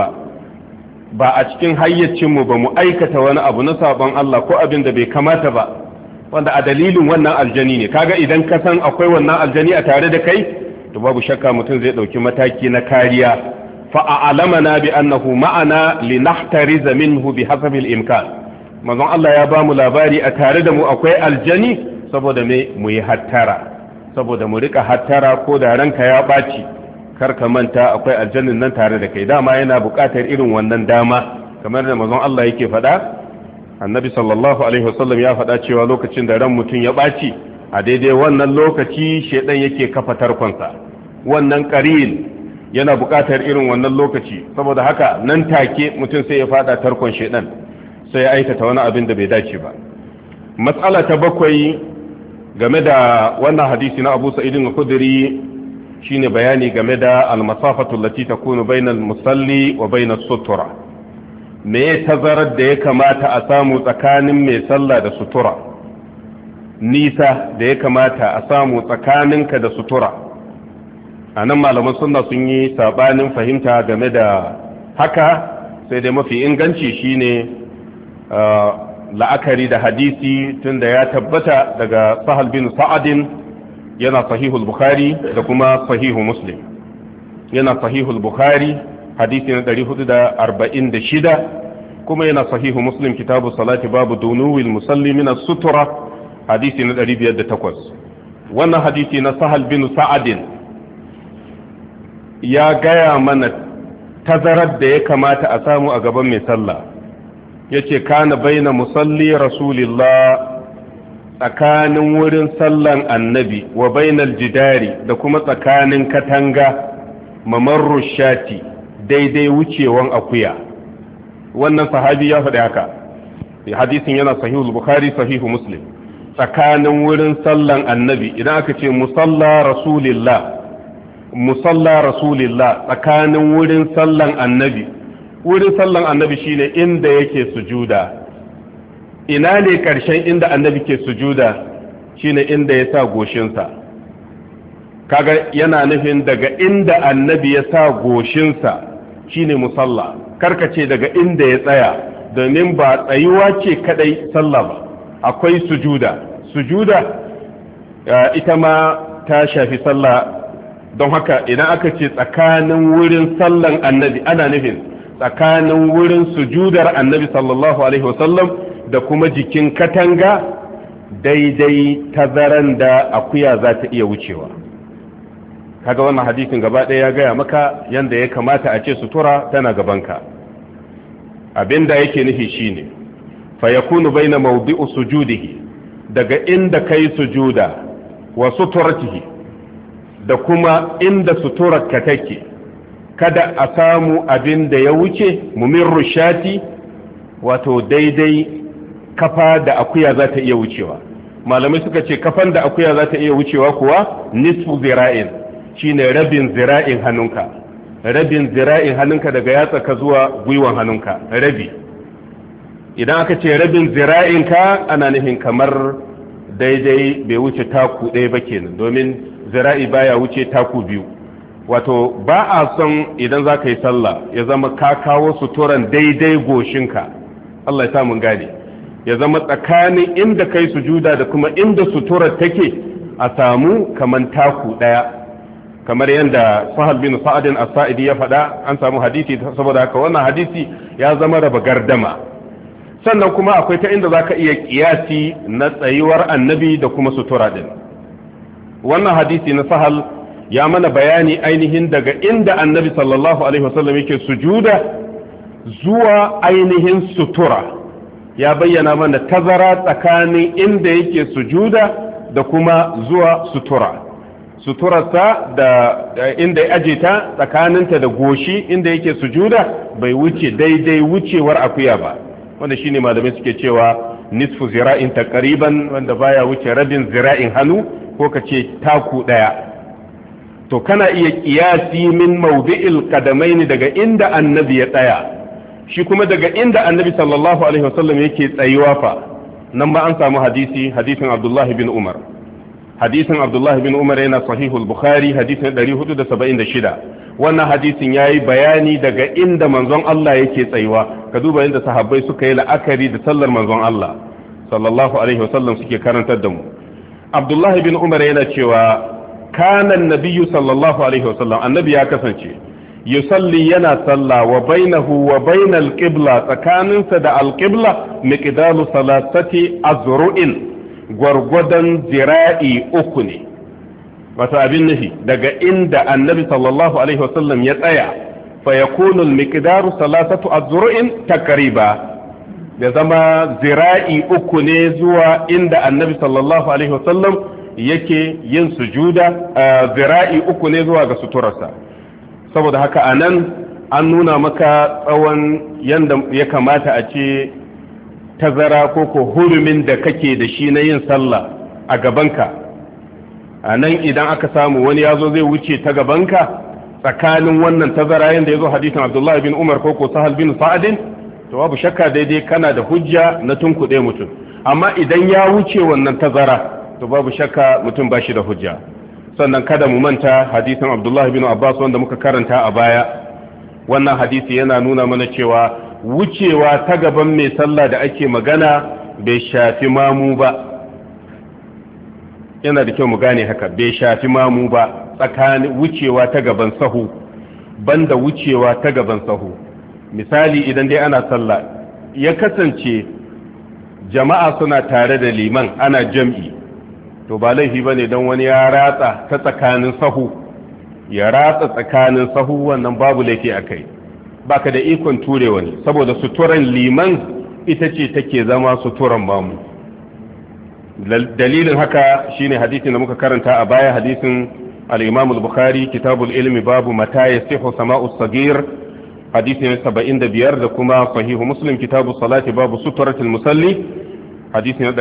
Speaker 1: ba mu aikata wani abu na sabon Allah ko abin da bai kamata ba wanda a dalilin wannan aljani ne kaga idan ka san akwai wannan aljani a tare da kai to babu shakka mutum zai dauki mataki na kariya fa a'lamana bi annahu ma'ana linahtariza minhu bi hasabi al-imkan manzon Allah ya bamu labari a tare da mu akwai aljani saboda mu yi hattara saboda mu rika hattara ko da ranka ya baci kar ka manta akwai aljannin nan tare da kai. Dama yana buƙatar irin wannan dama, kamar da manzon Allah yake faɗa. Annabi sallallahu alaihi wasallam ya faɗa cewa lokacin da ran mutum ya ɓaci, a daidai wannan lokaci shedan yake kafa tarkonsa. Wannan qarin yana buƙatar irin wannan lokaci, saboda haka nan take mutum sai ya faɗa tarkon shedan, sai ya aikata wani abin da bai dace ba. Matsala ta 7 game da wannan hadisi na Abu Sa'id al-Khudri shine bayani game da al-masafatu allati takunu bainal musalli wa bainas sutura. Me tazarar da ya kamata a samu tsakanin mai sallah da sutura, nisa da ya kamata a samu tsakaninka da sutura. Anan malaman sunna sun yi sabanin fahimta game da haka, sai dai mafi inganci shine la'akari da hadisi tunda ya tabbata daga Sahal bin Sa'adin, yana sahihul Bukhari da kuma sahihu Muslim. Yana sahihul Bukhari hadisi na 446, kuma yana sahihu Muslim kitabu salati babu dunuwil musalli min as-sutra hadisi na 508. Wannan hadisi na Sahal bin Sa'adin ya gaya mana tazarar da ya kamata a samu a gaban mai sallah. Yace kana baina musalli rasulillah, tsakanin wurin sallan annabi, wa bainal jidari, da kuma tsakanin katanga, mamarru shati, daidai wucewan akuya. Wannan sahabi ya faɗi haka, hadisin yana sahihul Bukhari sahihu Muslim. Tsakanin wurin sallan annabi, idan aka ce musalla rasulillah, tsakanin wurin sallan annabi, wurin sallan annabi shine inda yake sujuda. Ina ne ƙarshen inda annabi ke sujuda? Shine inda ya sa goshinsa. Kaga yana nufin daga inda annabi ya sa goshinsa shine musalla, karkace daga inda ya tsaya, domin ba tsayuwa ce kadai sallah ba, akwai sujuda ita ma ta shafi sallah. Don haka idan aka ce tsakanin wurin sallan annabi, ana nufin tsakanin wurin sujudar annabi sallallahu alaihi wasallam da kuma jikin katanga, daidai tazaran da akuya za ta iya wucewa. Kaga wannan hadisin gaba ɗaya ya gaya maka yanda ya kamata a ce sutura tana gabanka. Abinda yake nufi shine fa yakunu baina mawdi'u sujudihi, daga inda kai sujuda, wa suturatihi, da kuma inda suturarka take, kada a samu abin da ya wuce mumirru shati, wato daidai kafa da akuya za ta iya wucewa. Malamai suka ce kafan da akuya za ta iya wucewa kuwa nisfu zira'in, shine rabin zira'in hannunka, daga yatsa ka zuwa gwiwan hannunka, rabi. Idan aka ce rabin zira'inka, ana nufin kamar daidai bai wuce taku ɗaya ba kenan, domin zira'i baya wuce taku 2. Wato ba a son idan za ka yi sallah ya zama ka kawo suturan daidai goshinka. Allah ya samun gane, ya zama tsakanin inda kai sujuda da kuma inda suturar take a samu kaman taku ɗaya, kamar yadda Sahal bin Sa'adin as-Sa'idi ya faɗa. An samu hadisi, saboda haka wannan hadisi ya zama raba gardama. Sannan kuma akwai ta inda za ka iya kiyasi na tsayuwar annabi da kuma sutura din. Wannan hadisi na Sahal ya mana bayani ainihin daga inda annabi sallallahu alaihi wasallam yake sujuda zuwa ainihin sutura, ya bayyana mana tazara tsakanin inda yake sujuda da kuma zuwa suturarsa da inda ya aje ta, tsakaninta da goshi inda yake sujuda bai wuce daidai wucewar akuya ba, wanda shine malamai suke cewa nisfu zira'in taqriban, wanda baya wuce rabin zira'in hannu, ko kace taku ɗaya. To kana iya kiyasi min mawdi'il qadamaini, daga inda annabi ya tsaya, shi kuma daga inda annabi sallallahu alaihi wasallam yake tsayuwa fa, nan ba an samu hadisin Abdullah bin Umar. Hadisin Abdullah bin Umar yana sahihul Bukhari hadisin 476. Wannan hadisin yayi bayani daga inda manzon Allah yake tsayuwa. Ka duba inda sahabbai suka yi la'akari da sallar manzon Allah sallallahu alaihi wasallam suke karantar da mu. Abdullah bin Umar yana cewa kana annabiyyu sallallahu alaihi wasallam, annabi ya kasance yusalli yana salla wa bainahu wa bainal qibla, tsakaninsa da alqibla miqdalu salasati azru'in, gwargwadon zira'i 3 ne. wato abin nufi daga inda annabi sallallahu alaihi wasallam ya tsaya fa yakunu al-miqdaru salasatu azru'in takriba da zama zira'i uku ne zuwa inda annabi sallallahu alaihi wasallam yake yin sujuda, zira'i uku ne zuwa ga suturarsa. Saboda haka anan an nuna maka tsawon yanda ya kamata a ce tazara ko hurumin da kake da shi na yin sallah a gabanka. A nan idan aka samu wani ya zo zai wuce ta gabanka tsakanin wannan tazara yadda ya zo hadisin Abdullah bin Umar ko Sahal bin Sa'adin, to babu shakka daidai kana da hujja na tunkuɗe mutum. Amma idan ya wuce wannan tazara to babu shakka mutum ba shi da hujja. Sannan kada mu manta hadisin Abdullah bin Abbas wanda muka karanta a baya. Wannan hadisi yana nuna mana cewa wucewa ta gaban mai sallah da ake magana bai shafi mamu ba. Yana da kyau mu gane haka, bai shafi mamu ba, tsakanin wucewa ta gaban sahu banda wucewa ta gaban sahu. Misali idan dai ana sallah ya kasance jama'a suna tare da liman ana jam'i, to ba laifi bane don wani ya ratsa ta tsakanin sahu, ya ratsa tsakanin sahu, wannan babu laifi akai. Baka da ikon ture wani, saboda suturan liman ita ce take zama suturan mamu. Dalilin haka shine hadisin da muka karanta a baya, hadisin al-Imam al-Bukhari kitabul ilmi babu mata yasihu sama'us sagir, hadisin 75, da kuma sahihu Muslim kitabu salati babu suturatul musalli, hadisin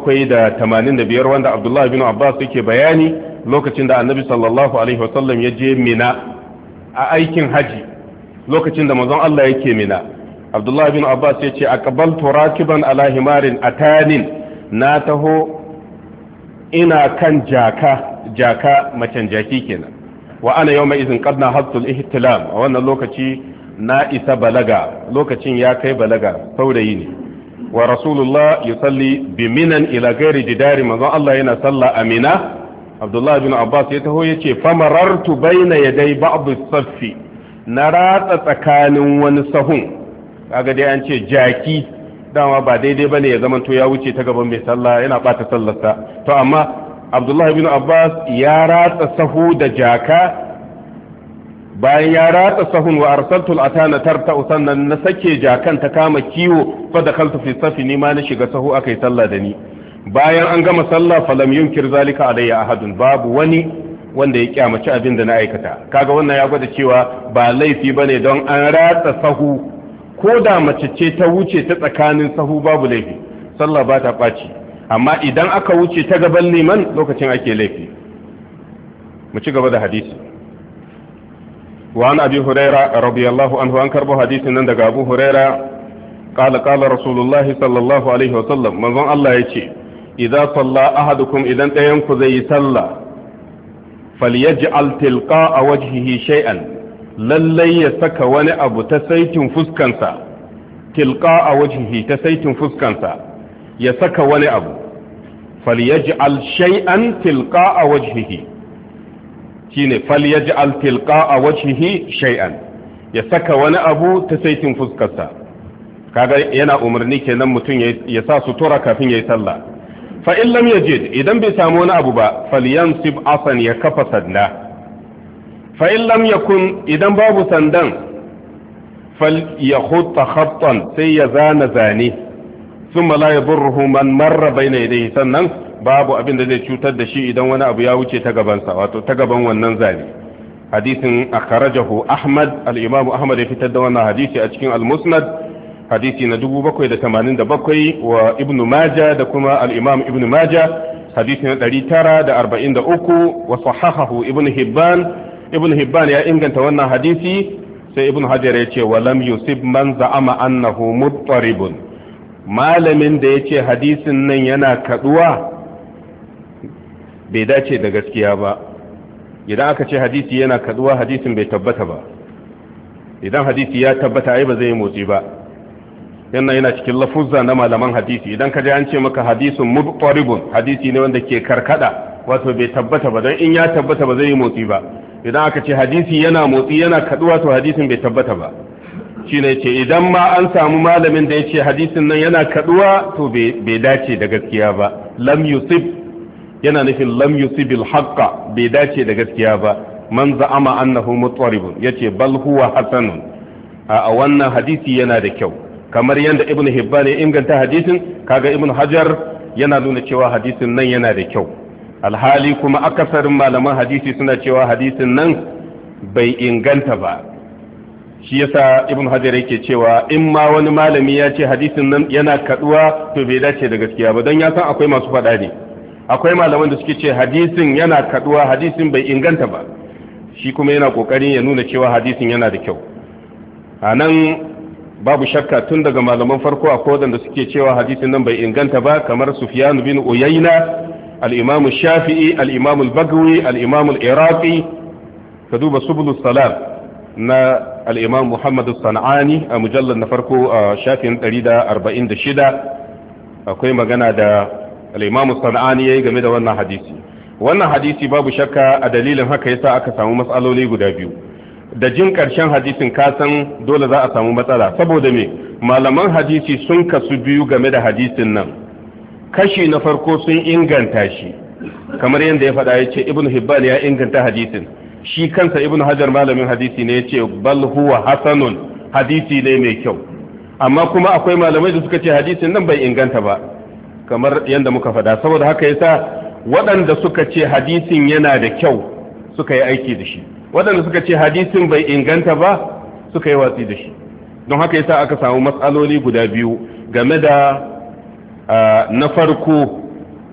Speaker 1: 785, wanda Abdullah bin Abbas yake bayani lokacin da Annabi sallallahu alaihi wasallam ya je Mina a aikin haji, lokacin da manzon Allah yake Mina. Abdullah bin Abbas yace aqbaltu rakiban ala himarin atanin, na taho ina kan jaka macen jaki kenan, wa ana yawma izin qad nahadtu al-ihtilam, a wannan lokaci na isa balaga, lokacin ya kai balaga, saurayi ne. Wa rasulullah yusalli bi minan ila ghairi jidari, manzon Allah yana salla a Mina. Abdullah bin Abbas ya taho yace famarartu baina yaday ba'd as-saffi, na ratsa tsakanin wani sahun. Kaga dai an ce jaki dama ba daidai bane ya zamanto ya wuce ta gaban mai sallah, yana bata sallarsa. To amma Abdullah bin Abbas ya ratsa sahu da jaka, bayan ya ratsa sahun wa arsaltul atana tarta, sannan na sake jakan ta kama kiwo, fa dakhaltu fi safi, ni ma na shiga sahu akai sallah da ni. Bayan an gama sallah falam yunkir zalika alayya ahadun, babu wani wanda ya kyamaci abin da na aikata. Kaga wannan ya gwada cewa ba laifi bane don an ratsa sahu, ko da mace ce ta wuce ta tsakanin sahu babu laifi, sallah ba ta ɓaci. Amma idan aka wuce ta gaban liman lokacin ake laifi. Mu ci gaba da hadisi. wa an abi huraira radiyallahu anhu, an karbo hadisin nan daga abu huraira qala qala rasulullah sallallahu alaihi wa sallam, manzon Allah yace idza salla ahadukum, idan ɗayan ku zai yi sallah, falyaj'al tilqa'a wajhihi shay'an, lallai ya saka wani abu ta saitin fuskansa, tilqa'a wajhihi, ta saitin fuskansa ya saka wani abu, falyaj'al shay'an tilqa'a wajhihi, shine falyaj'al tilqa'a wajhihi shay'an, ya saka wani abu ta saitin fuskarsa. Kaga yana umarni kenan mutum ya sa sutura kafin yayi sallah. Fa in lam yajid, idan bai samu wani abu ba, falyansib asan, ya kafa sanda. Fa in lam yakun, idan babu sandan, falyahutta khattan, sai ya zana zane, thumma la yadurruhu man marra bayna yadayhi, sannan babu abin da zai cutar da shi idan wani abu ya wuce ta gabansa, wato ta gaban wannan zane. Hadisin akhrajahu Ahmad, al-Imam Ahmad ya fitar da wannan hadisi a cikin al-Musnad, hadisi na 787, wa Ibn Majah da kuma al-Imam Ibn Majah hadisi na 943, wa sahahahu Ibn Hibban ya inganta wannan hadisi. Sai Ibn Hajar ya ce wa lam yusib man za'ama annahu muttaribun, malamin da yace hadisin nan yana kaduwa bai dace da gaskiya ba. Idan aka ce hadisi yana kaduwa, hadisin bai tabbata ba. Idan hadisi ya tabbata ai ba zai motsi ba. Yana cikin lafuzza na malaman hadisi. Idan ka ji an ce maka hadisun muttaribun, hadisi ne wanda ke karkada, wato bai tabbata ba, don in ya tabbata ba zai yi motsi ba. Idan aka ce hadisi yana motsi yana kaduwa, to hadisin bai tabbata ba. Shine ce idan ma an samu malamin da ya ce hadisin nan yana kaduwa, to bai dace da gaskiya ba. Lam yusib yana nufin lam yusibil haqqa bai dace da gaskiya ba man za'ama annahu mutaribun yace bal huwa hasanun a wannan hadisi yana da kyau kamar yadda ibn hibban ya inganta hadisin kaga ibn hajar yana nuna cewa hadisin nan yana da kyau alhali kuma akasarin malaman hadisi suna cewa hadisin nan bai inganta ba shi yasa ibn hajar yake cewa in ma wani malami ya ce hadisin nan yana kaduwa to bai dace da gaskiya ba don ya san akwai masu faɗa ne akwai malaman da suke ce hadisin yana kaduwa hadisin bai inganta ba shi kuma yana kokarin ya nuna cewa hadisin yana da kyau a nan babu shakka tun daga malaman farko a kodanda suke cewa hadisin nan bai inganta ba kamar sufyan bin uyayna al-imam shafi'i al-imam al-bagawi al-imam al-iraqi ka duba subulus salam na al-imam muhammad as-sanani a mujallad na farko a shafin 146 akwai magana da al-imam as-sanani yayi game da wannan hadisi babu shakka a dalilin haka yasa aka samu matsaloli guda biyu da jin ƙarshen hadisin kasan dole za a samu matsala saboda me malaman hadisi sun kasu biyu game da hadisin nan kashi na farko sun inganta shi kamar yadda ya faɗa ya ce ibn hibban ya inganta hadisin shi kansa ibn hajar malamin hadisi ne ya ce bal huwa hasanun hadisi ne mai kyau amma kuma akwai malamai da suka ce hadisin nan bai inganta ba kamar yadda muka faɗa saboda haka yasa waɗanda suka ce hadisin yana da kyau suka yi aiki da shi waɗanda suka ce hadisin bai inganta ba suka yi watsi da shi don haka yasa aka samu matsaloli guda biyu game da na farko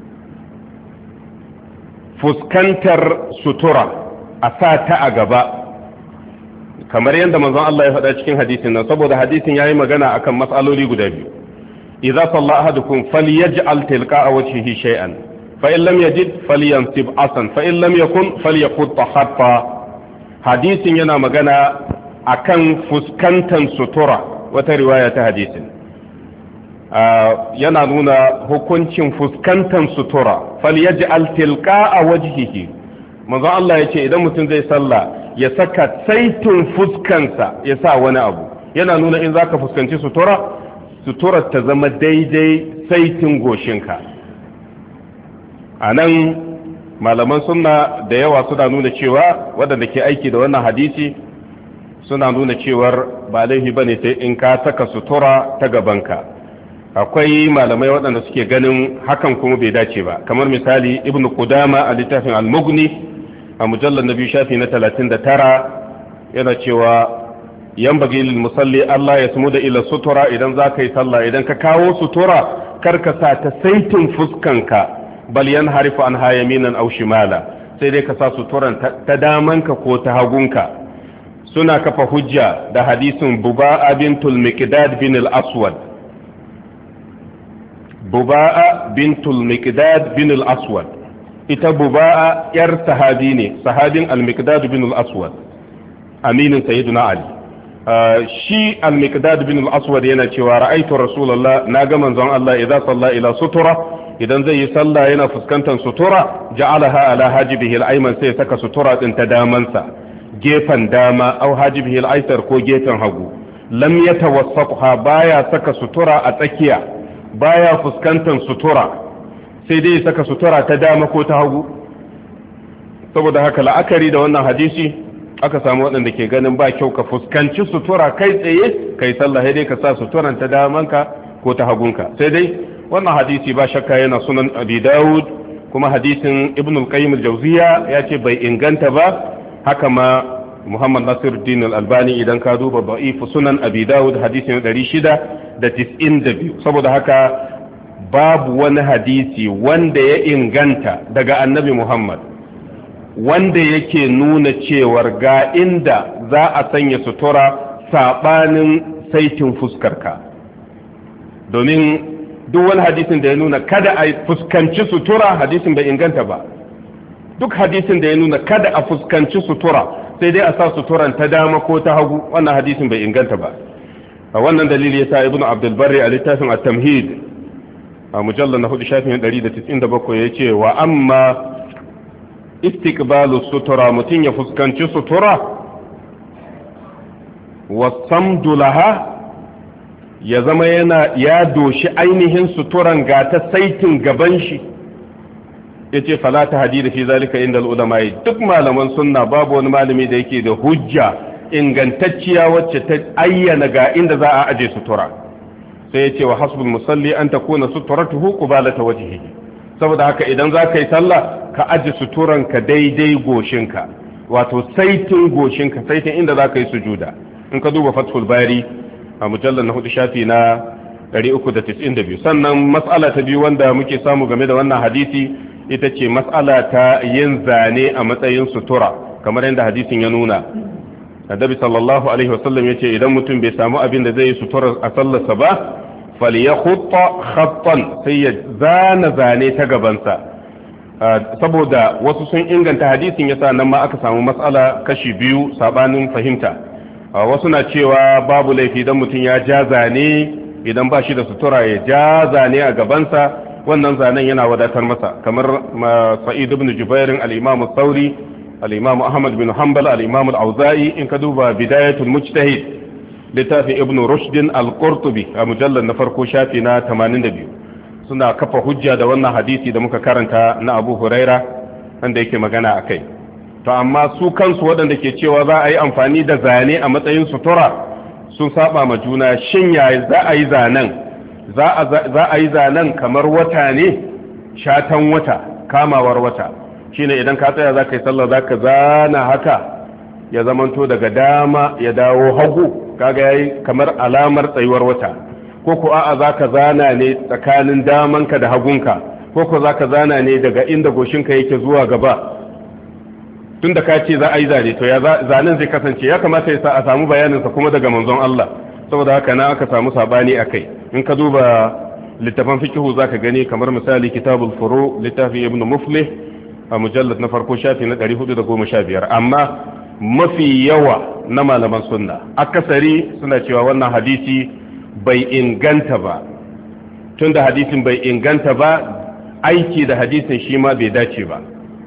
Speaker 1: fuskantar sutura a sa ta a gaba kamar yadda manzon Allah ya faɗa cikin hadisin nan saboda hadisin yayi magana akan matsaloli guda biyu idza salla ahadukum falyaj'al tilqa'a wajhihi shay'an fa in lam yajid falyansib asan fa in lam yakun falyaqut hatta hadisin yana magana akan fuskantan sutura wata riwaya ta hadisin yana nuna hukuncin fuskantan sutura falyaj'al tilqa'a wajhihi manzo Allah yace idan mutum zai sallah ya saka saitin fuskansa ya sa wani abu yana nuna in zaka fuskanci suturar ta zama daidai saitin goshinka anan malaman sunna da yawa suna nuna cewa waɗanda ke aiki da wannan hadisi suna nuna cewar ba laifi bane sai in ka saka sutura ta gabanka akwai malamai waɗanda suke ganin hakan kuma bai dace ba kamar misali ibn qudama a littafin al-mughni a mujallar na biyu shafi na 39 yana cewa yan bagi lil musalli Allah ya samu da ila sutura idan za ka yi sallah idan ka kawo sutura kar ka sa ta saitin fuskanka bal yanharifu an hayaminan aw shimala sai dai ka sa suturan ta damanka ko ta hagunka suna kafa hujja da hadisin buba'a bintul miqdad bin al-aswad buba'a bintul miqdad bin al-aswad ita buba'a yar sahabi ne sahabin al-miqdad bin al-aswad aminin sayyidina ali shi al-miqdad bin al-aswad yana cewa ra'aytu rasulullah naga manzon Allah idza salla ila sutura idan zai yi sallah yana fuskantar sutura ja'alaha ala hajibihi al-ayman sai saka sutura din ta damansa gefen dama au hajibihi al-aysar ko gefen hagu lam yatawassaqha baya saka sutura a tsakiya baya fuskantar sutura sai dai saka sutura ta dama ko ta hagu saboda haka la'akari da wannan hadisi aka samu waɗanda ke ganin ba kyau ka fuskanci sutura kai tsaye kai sallah sai dai ka sa suturan ta damanka ko ta hagunka sai dai wannan hadisi ba shakka yana sunan abi dawud kuma hadisin ibn al-qayyim al-jawziya ya ce bai inganta ba haka ma muhammad nasiruddin al-albani idan ka duba da'if sunan abi dawud hadisin 692 saboda haka babu wani hadisi wanda ya inganta daga annabi muhammad wanda yake nuna cewar ga inda za a sanya sutura sabanin saitin fuskarka domin duk wani hadisin da ya nuna kada a fuskanci sutura hadisin bai inganta ba duk hadisin da ya nuna kada a fuskanci sutura sai dai a sa suturan ta dama ko ta hagu wannan hadisin bai inganta ba a wannan dalili yasa ibnu abdul barri a littafin at-tamhid a mujallal na 4 shafin 197 yace wa amma istiqbalu sutura mutun ya fuskanci sutura wa samdu laha ya zama ya doshi ainihin suturan ga ta saitin gaban shi yace fala tahdid fi zalika inda ulama, duk malaman sunna babu wani malami da yake da hujja ingantacciya wacce ta ayyana ga inda za a aje sutura. sai yace wa hasbul musalli an takuna suturatuhu qubalata wajhihi, saboda haka idan za ka yi sallah ka aje suturanka daidai goshinka, wato saitin goshinka, saitin inda za ka yi sujuda. in ka duba fathul bari a mujallar na 4 shafi na 392. sannan mas'ala ta biyu wanda muke samu game da wannan hadisi ita ce mas'ala ta yin zane a matsayin sutura, kamar yadda hadisin ya nuna. Annabi sallallahu alaihi wasallam yace idan mutum bai samu abin da zai yi sutura a sallarsa ba, falyakhutta khattan, sai ya zana zane ta gabansa. saboda wasu sun inganta hadisin yasa nan ma aka samu mas'ala kashi biyu sabanin fahimta. wasu na cewa babu laifi idan mutum ya ja zane, idan ba shi da sutura ya ja zane a gabansa, wannan zanen yana wadatar masa, kamar Sa'id ibn Jubair, al-Imam Thawri, al-Imam Ahmad bin Hanbal, al-Imam al-Auza'i. in ka duba Bidayatul Mujtahid littafin Ibn Rushd al-Qurtubi a mujallal na farko shafi na 82, suna kafa hujja da wannan hadisi da muka karanta na Abu Huraira wanda yake magana akai. to amma su kansu waɗanda ke cewa za a yi amfani da zane a matsayin sutura sun saba ma juna. shin ya za a yi zanen? za a yi zanen kamar wata ne, shatan wata, kamawar wata, shine idan ka tsaya za ka yi sallah za ka zana haka ya zamanto daga dama ya dawo hagu, kaga yayi kamar alamar tsayuwar wata. ko ko a'a za ka zana ne tsakanin damanka da hagunka, ko ko za ka zana ne daga inda goshinka yake zuwa gaba. tun da ka ce za a yi zane, to ya zanen zai kasance, ya kamata ya sa a samu bayaninsa kuma daga manzon Allah. saboda haka na aka samu sabani a kai. in ka duba littafan fikihu za ka gani, kamar misali kitabul furu littafin ibn muflih a mujallad na farko shafi na 415. amma mafi yawa na malaman sunna akasari suna cewa wannan hadisi bai inganta ba. tun da hadisin bai inganta ba, aiki da hadisin shi ma bai dace ba.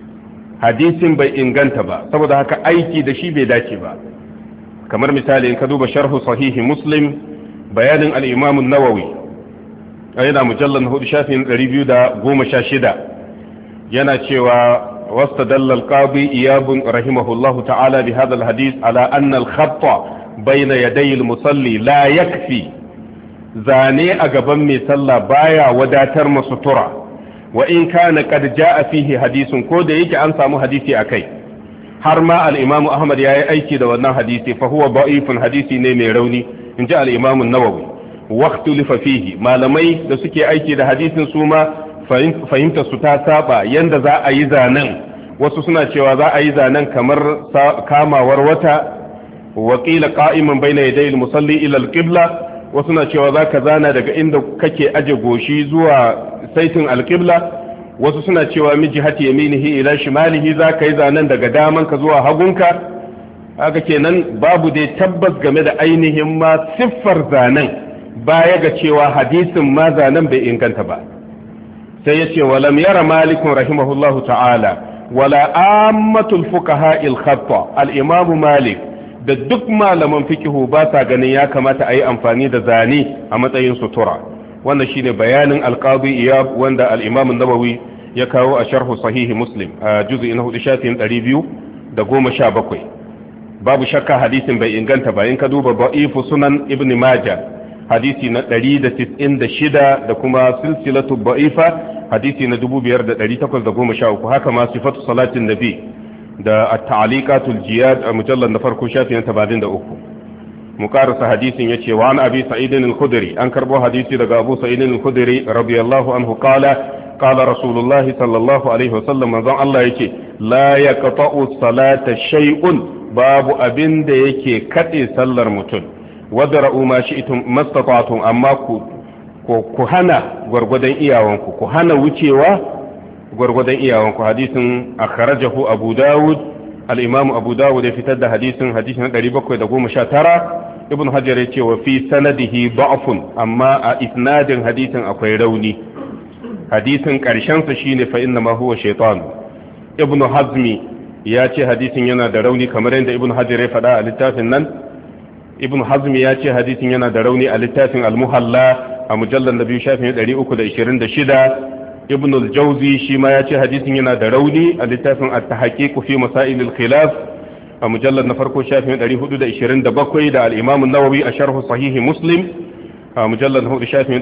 Speaker 1: hadisin bai inganta ba, saboda haka aiki da shi bai dace ba. kamar misali in ka duba sharhu sahihi muslim, bayanin al-imam an-nawawi yana mujallal 4 shafin 216, yana cewa wastadalla al-qadi iyab rahimahullahu ta'ala bi hadha al-hadith ala anna al-khatta bayna yaday al-musalli la yakfi. zane a gaban mai sallah baya wadatar masutura, wa in kana qad jaa fihi hadithun, ko da yake an samu hadisi akai. har ma al-Imam Ahmad yayi aiki da wannan hadisi, fa huwa da'ifun, hadisi ne mai rauni, inji al-Imam an-Nawawi. waqtulifa fihi, malamai da suke aiki da hadisin su ma fahimta su ta saba yanda za a yi zanen. wasu suna cewa za a yi zanen kamar kamawar wata, wa qila qa'iman bayna yaday al-musalli ila al-qibla, wasu na cewa za ka zana daga inda kake aje goshi zuwa saitin al-qibla, wasu suna cewa miji hati yaminihi ila shimalihi, za ka yi zanen daga damanka zuwa hagunka. haka kenan babu dai tabbas game da ainihin ma siffar zanen, baya ga cewa hadisin ma zanen bai inganta ba. sai ya ce walam yara malikun rahimahullahu ta'ala wala ammatul fuqaha al-khatta, al-imam malik da duk malaman fikihu ba sa ganin ya kamata a yi amfani da zane a matsayin sutura. wannan shine bayanin al-qadi iyab wanda al-imam an-nawawi ya kawo a sharhu sahihi muslim a juz'i na 4 shafin 217. babu shakka hadisin bai inganta ba. in ka duba da'ifu sunan ibn majah hadisi na 196 da kuma silsilatu da'ifa hadisi na 5813, haka ma sifatu salatin nabi da at-ta'liqatul jiyad a mujallad na farko shafi na 83. mukarrasa hadisin yace wa an abi sa'id al-khudri, an karbo hadisi daga abu sa'id al-khudri radiyallahu anhu qala qala rasulullah sallallahu alaihi wasallam, manzon Allah yace la yaqta'u salata shay'un, babu abin da yake kade sallar mutum. wadra'u ma shi'tum mastata'tum, amma ku hana gwargwadon iyawanku, ku hana wucewa gwargwadon iyawanku. hadisin akhrajahu abu dawud, al-imam abu dawud ya fitar da hadisin 719. ibn hajar ya ce wa fi sanadihi da'fun, amma a isnadin hadisin akwai rauni. hadisin karshen sa shine fa inna ma huwa shaytan. ibn hazmi ya ce hadisin yana da rauni, kamar yadda ibn hajar ya faɗa a littafin nan. ibn hazmi ya ce hadisin yana da rauni a littafin al-muhalla a mujallar na 2 shafin 326. ibn al-jawzi shi ma ya ce hadisin yana da rauni a littafin at-tahqiq fi masail al-khilaf a mujallad na farko shafin 427 da al-imam an-nawawi a sharh sahih muslim a mujallad na hudu shafin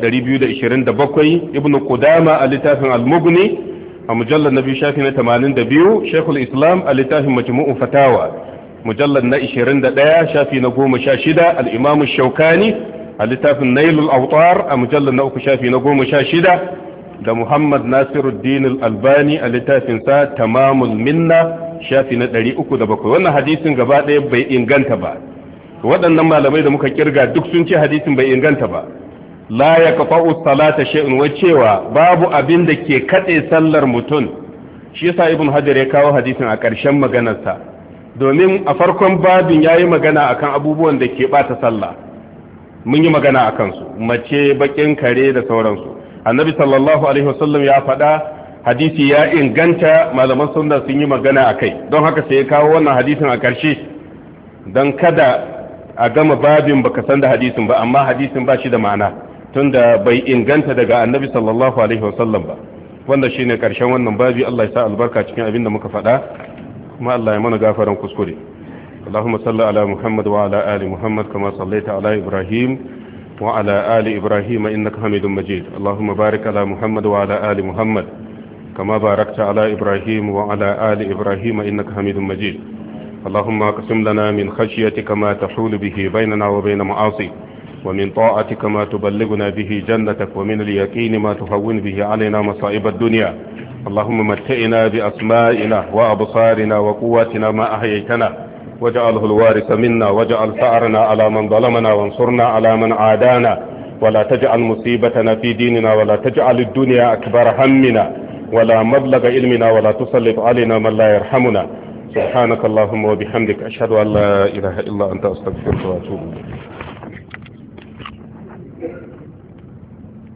Speaker 1: 227 ibn qudama a littafin al-mughni a mujallad na biyu shafin 82 shaykhul islam a littafin majmu'u fatawa mujallad na 21 shafi na 16 al-imam ash-shawkani a littafin nailul awtar a mujallad na uku shafi na 16 da Muhammad Nasiruddin al-Albani a littafinsa Tamamul Minna shafi na 307 wannan hadisin gaba ɗaya bai inganta ba waɗannan malamai da muka kirga duk sun ce hadisin bai inganta ba la yaqfa'u salata shay'un wacewa babu abin da ke katse sallar mutum shi yasa Ibn Hajar ya kawo hadisin a ƙarshen maganarsa domin a farkon babin yayi magana akan abubuwan da ke bata sallah mun yi magana akan su mace bakin kare da sauransu annabi sallallahu alaihi wasallam ya faɗa hadisi ya inganta malaman sunna sun yi magana a kai don haka sai ya kawo wannan hadisin a ƙarshe don kada a gama babin baka san da hadisin ba amma hadisin ba shi da ma'ana tunda bai inganta daga annabi sallallahu alaihi wasallam ba wanda shine ƙarshen wannan babi Allah ya sa albarka cikin abin da muka faɗa kuma Allah ya mana gafaran kuskure اللهم صل على محمد وعلى آل محمد كما صليت على إبراهيم وعلى آل إبراهيم إنك حميد مجيد اللهم بارك على محمد وعلى آل محمد كما باركت على إبراهيم وعلى آل إبراهيم إنك حميد مجيد اللهم اقسم لنا من خشيتك ما تحول به بيننا وبين معاصيك ومن طاعتك ما تبلغنا به جنتك ومن اليقين ما تهون به علينا مصائب الدنيا اللهم متئنا بأسمائنا وأبصارنا وقواتنا ما أحييتنا واجعله الوارث منا واجعل ثأرنا على من ظلمنا وانصرنا على من عادانا ولا تجعل مصيبتنا في ديننا ولا تجعل الدنيا أكبر همنا ولا مبلغ علمنا ولا تسلط علينا من لا يرحمنا سبحانك اللهم وبحمدك أشهد أن لا إله إلا أنت أستغفرك وأتوب إليك